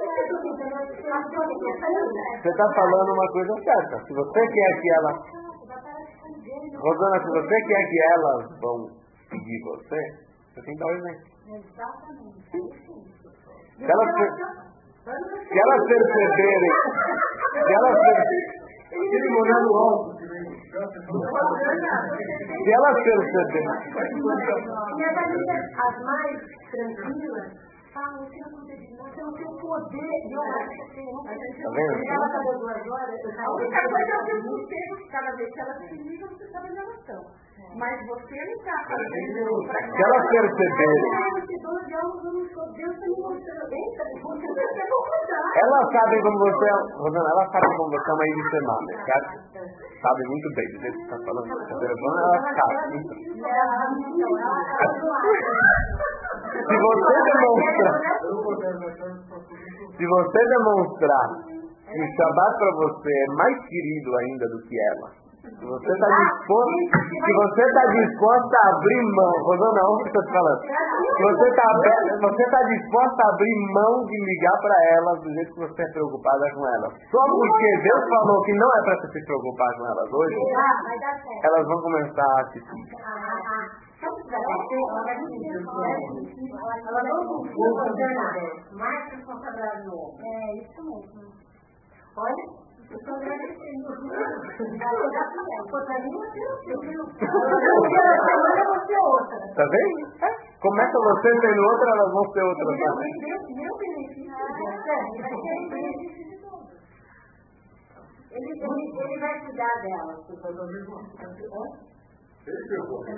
Você está falando uma coisa certa. Se você quer que ela... Rosana, se você quer que elas vão seguir você, você tem que dar o exemplo. Exatamente. Se elas, se elas perceberem... Se elas perceberem... Aquele morando alto. Se elas perceberem... E as amigas, as mais tranquilas, falam que não tem você não tem o poder de orar que você tem. Tá vendo? Ela acabou duas horas, a única coisa é o seu sossego, cada vez que ela se liga, você está fazendo oração. Mas você não está fazendo. Se elas perceberem... Elas sabem como você é... Rosana, elas sabem como você é uma irmã, certo? Sabe muito bem do jeito que você está falando. Você telefone, elas sabem. Se você demonstrar... Se você demonstrar que o Shabbat para você é mais querido ainda do que ela, se você está disposto, se você está disposta a abrir mão, Rosana, onde você está falando? Se você está você tá disposta a abrir mão de ligar para elas do jeito que você é preocupada com elas, só porque Deus falou que não é para você se preocupar com elas hoje, elas vão começar a se sentir. Ela não funciona mais responsabilidade no homem. É, isso mesmo. Olha, eu estou agradecendo. Tá vendo? É. Começa você tendo outra, elas vão ter outra. Meu benefício ele, ele, ele vai cuidar dela. Esse eu vou.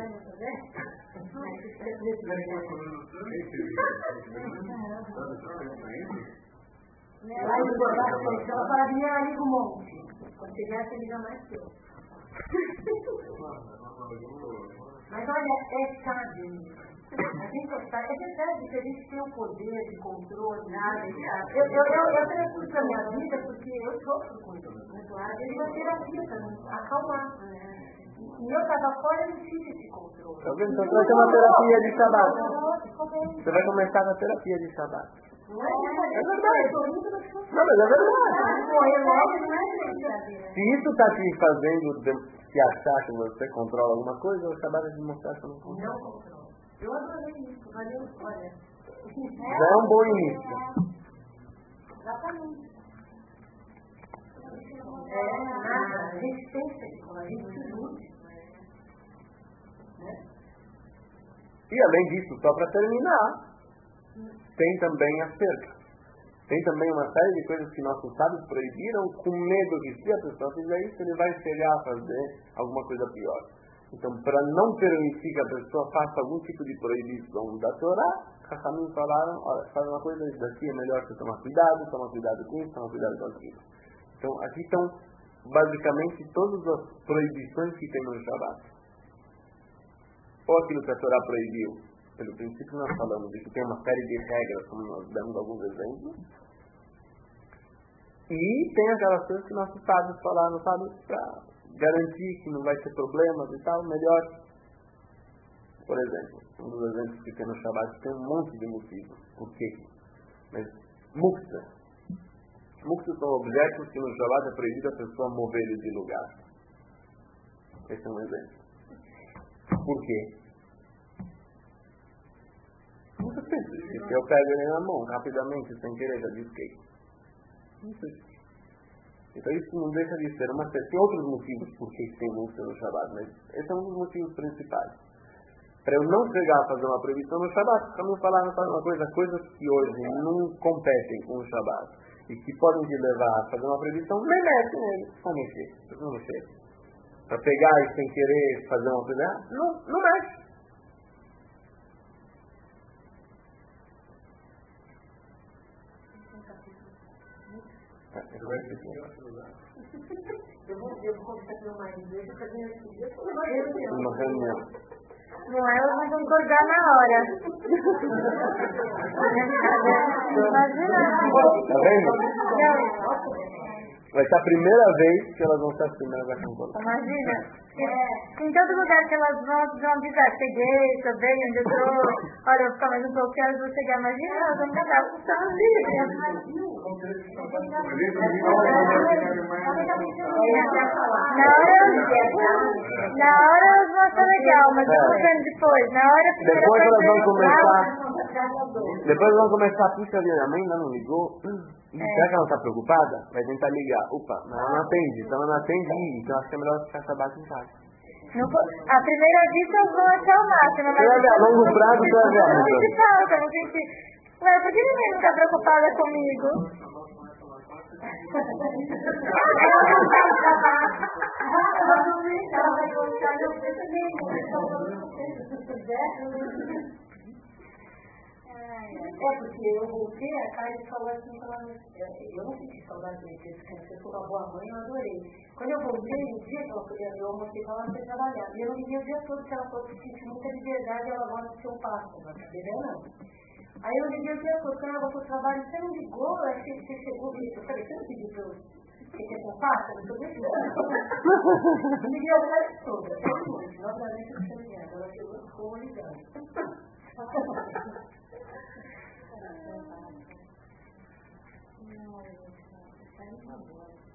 Ela fala, minha amigo monte. Quando chegar, você liga mais que eu. Mas olha, é sábio. A gente é sábio. É verdade que a gente tem o poder de controle, nada. Eu, eu, eu, eu tenho isso na minha vida porque eu sofro com isso. Ele vai ter a vida, acalmar. E eu estava fora, eu não tive esse controle. Tá vendo? Então você vai ter uma terapia de Shabbat. Você vai começar com a terapia de Shabbat. Não é verdade. Não, mas é verdade. Se isso está te fazendo se achar que você controla alguma coisa, o Shabbat vai te mostrar que não controla. Não controla. Eu adorei isso. Valeu, olha. Já é um bom início. Exatamente. É, nada. A gente pensa isso, a gente se ilude. E além disso, só para terminar, tem também a cerca. Tem também uma série de coisas que nossos sábios proibiram com medo que se a pessoa fizer isso, ele vai chegar a fazer alguma coisa pior. Então, para não permitir que a pessoa faça algum tipo de proibição da Torá, Chachamim falaram, olha, faz uma coisa, isso daqui é melhor você tomar cuidado, tomar cuidado com isso, tomar cuidado com aquilo. Então, aqui estão basicamente todas as proibições que tem no Shabbat. Ou aquilo que a Torá proibiu. Pelo princípio nós falamos de que tem uma série de regras, como nós damos alguns exemplos. E tem aquelas coisas que nossos sábios falaram, sabe, para garantir que não vai ter problemas e tal, melhor. Por exemplo, um dos exemplos que tem no Shabbat tem um monte de motivos. Por quê? Mas, mukta. Mukta são objetos que no Shabbat é proibido a pessoa mover eles de lugar. Esse é um exemplo. Por quê? Muito simples. Se eu pego ele na mão rapidamente, sem querer, já disquei. Não sei. Então isso não deixa de ser uma série. Tem outros motivos por que tem música no Shabbat, mas esse é um dos motivos principais. Para eu não chegar a fazer uma proibição no Shabbat, para não falar uma coisa, coisas que hoje não competem com o Shabbat e que podem te levar a fazer uma proibição, nem mexe nele. Não mexer. Não mexer. Para pegar e sem querer fazer uma coisa, não, não mexe. Eu vou, eu vou conversar com meu marido, deixa eu fazer esse dia, uma reunião. Não, elas vão concordar na hora. Imagina. Tá vendo? Vai ser a primeira vez que elas vão ser as primeiras a concordar. Imagina. Em todo lugar que elas vão, vão avisar, cheguei, tô bem, onde eu tô. Olha, eu vou ficar mais um pouco, que elas vão chegar. Imagina, elas vão cantar com o Na hora, na hora elas vão achar legal, mas eu tô vendo depois. Na hora depois elas vão começar. Depois elas vão começar, puxa vida, a mãe ainda não ligou. E é. Será que ela não está preocupada? Vai tentar ligar. Opa, mas ela não atende. Então ela não atende. Então acho que é melhor ficar Shabbat em casa. Não, a primeira vista eu vou achar o máximo. Você vai ver a longo prazo, você vai ver a longo prazo. Falta, não tem que... Ué, por que ninguém não está preocupada comigo? É, porque eu voltei, a Karen falou assim, eu não senti saudade dele, você foi uma boa mãe, eu adorei. Quando eu voltei, no dia que eu, eu almocei com ela, ela foi trabalhar. E eu não vivia o dia todo, que ela falou que sentiu muita liberdade, ela gosta do seu passo, não tá entendendo, não? Aí eu liguei o dia todo, quando ela voltou pro trabalho, você não ligou, eu achei que você chegou, eu falei, você não pediu pra eu... Você quer que eu faça? Eu tô deixando. Eu liguei a tarde toda, até noite, nove da noite eu tinha ligado, ela chegou e ficou ligando. Não,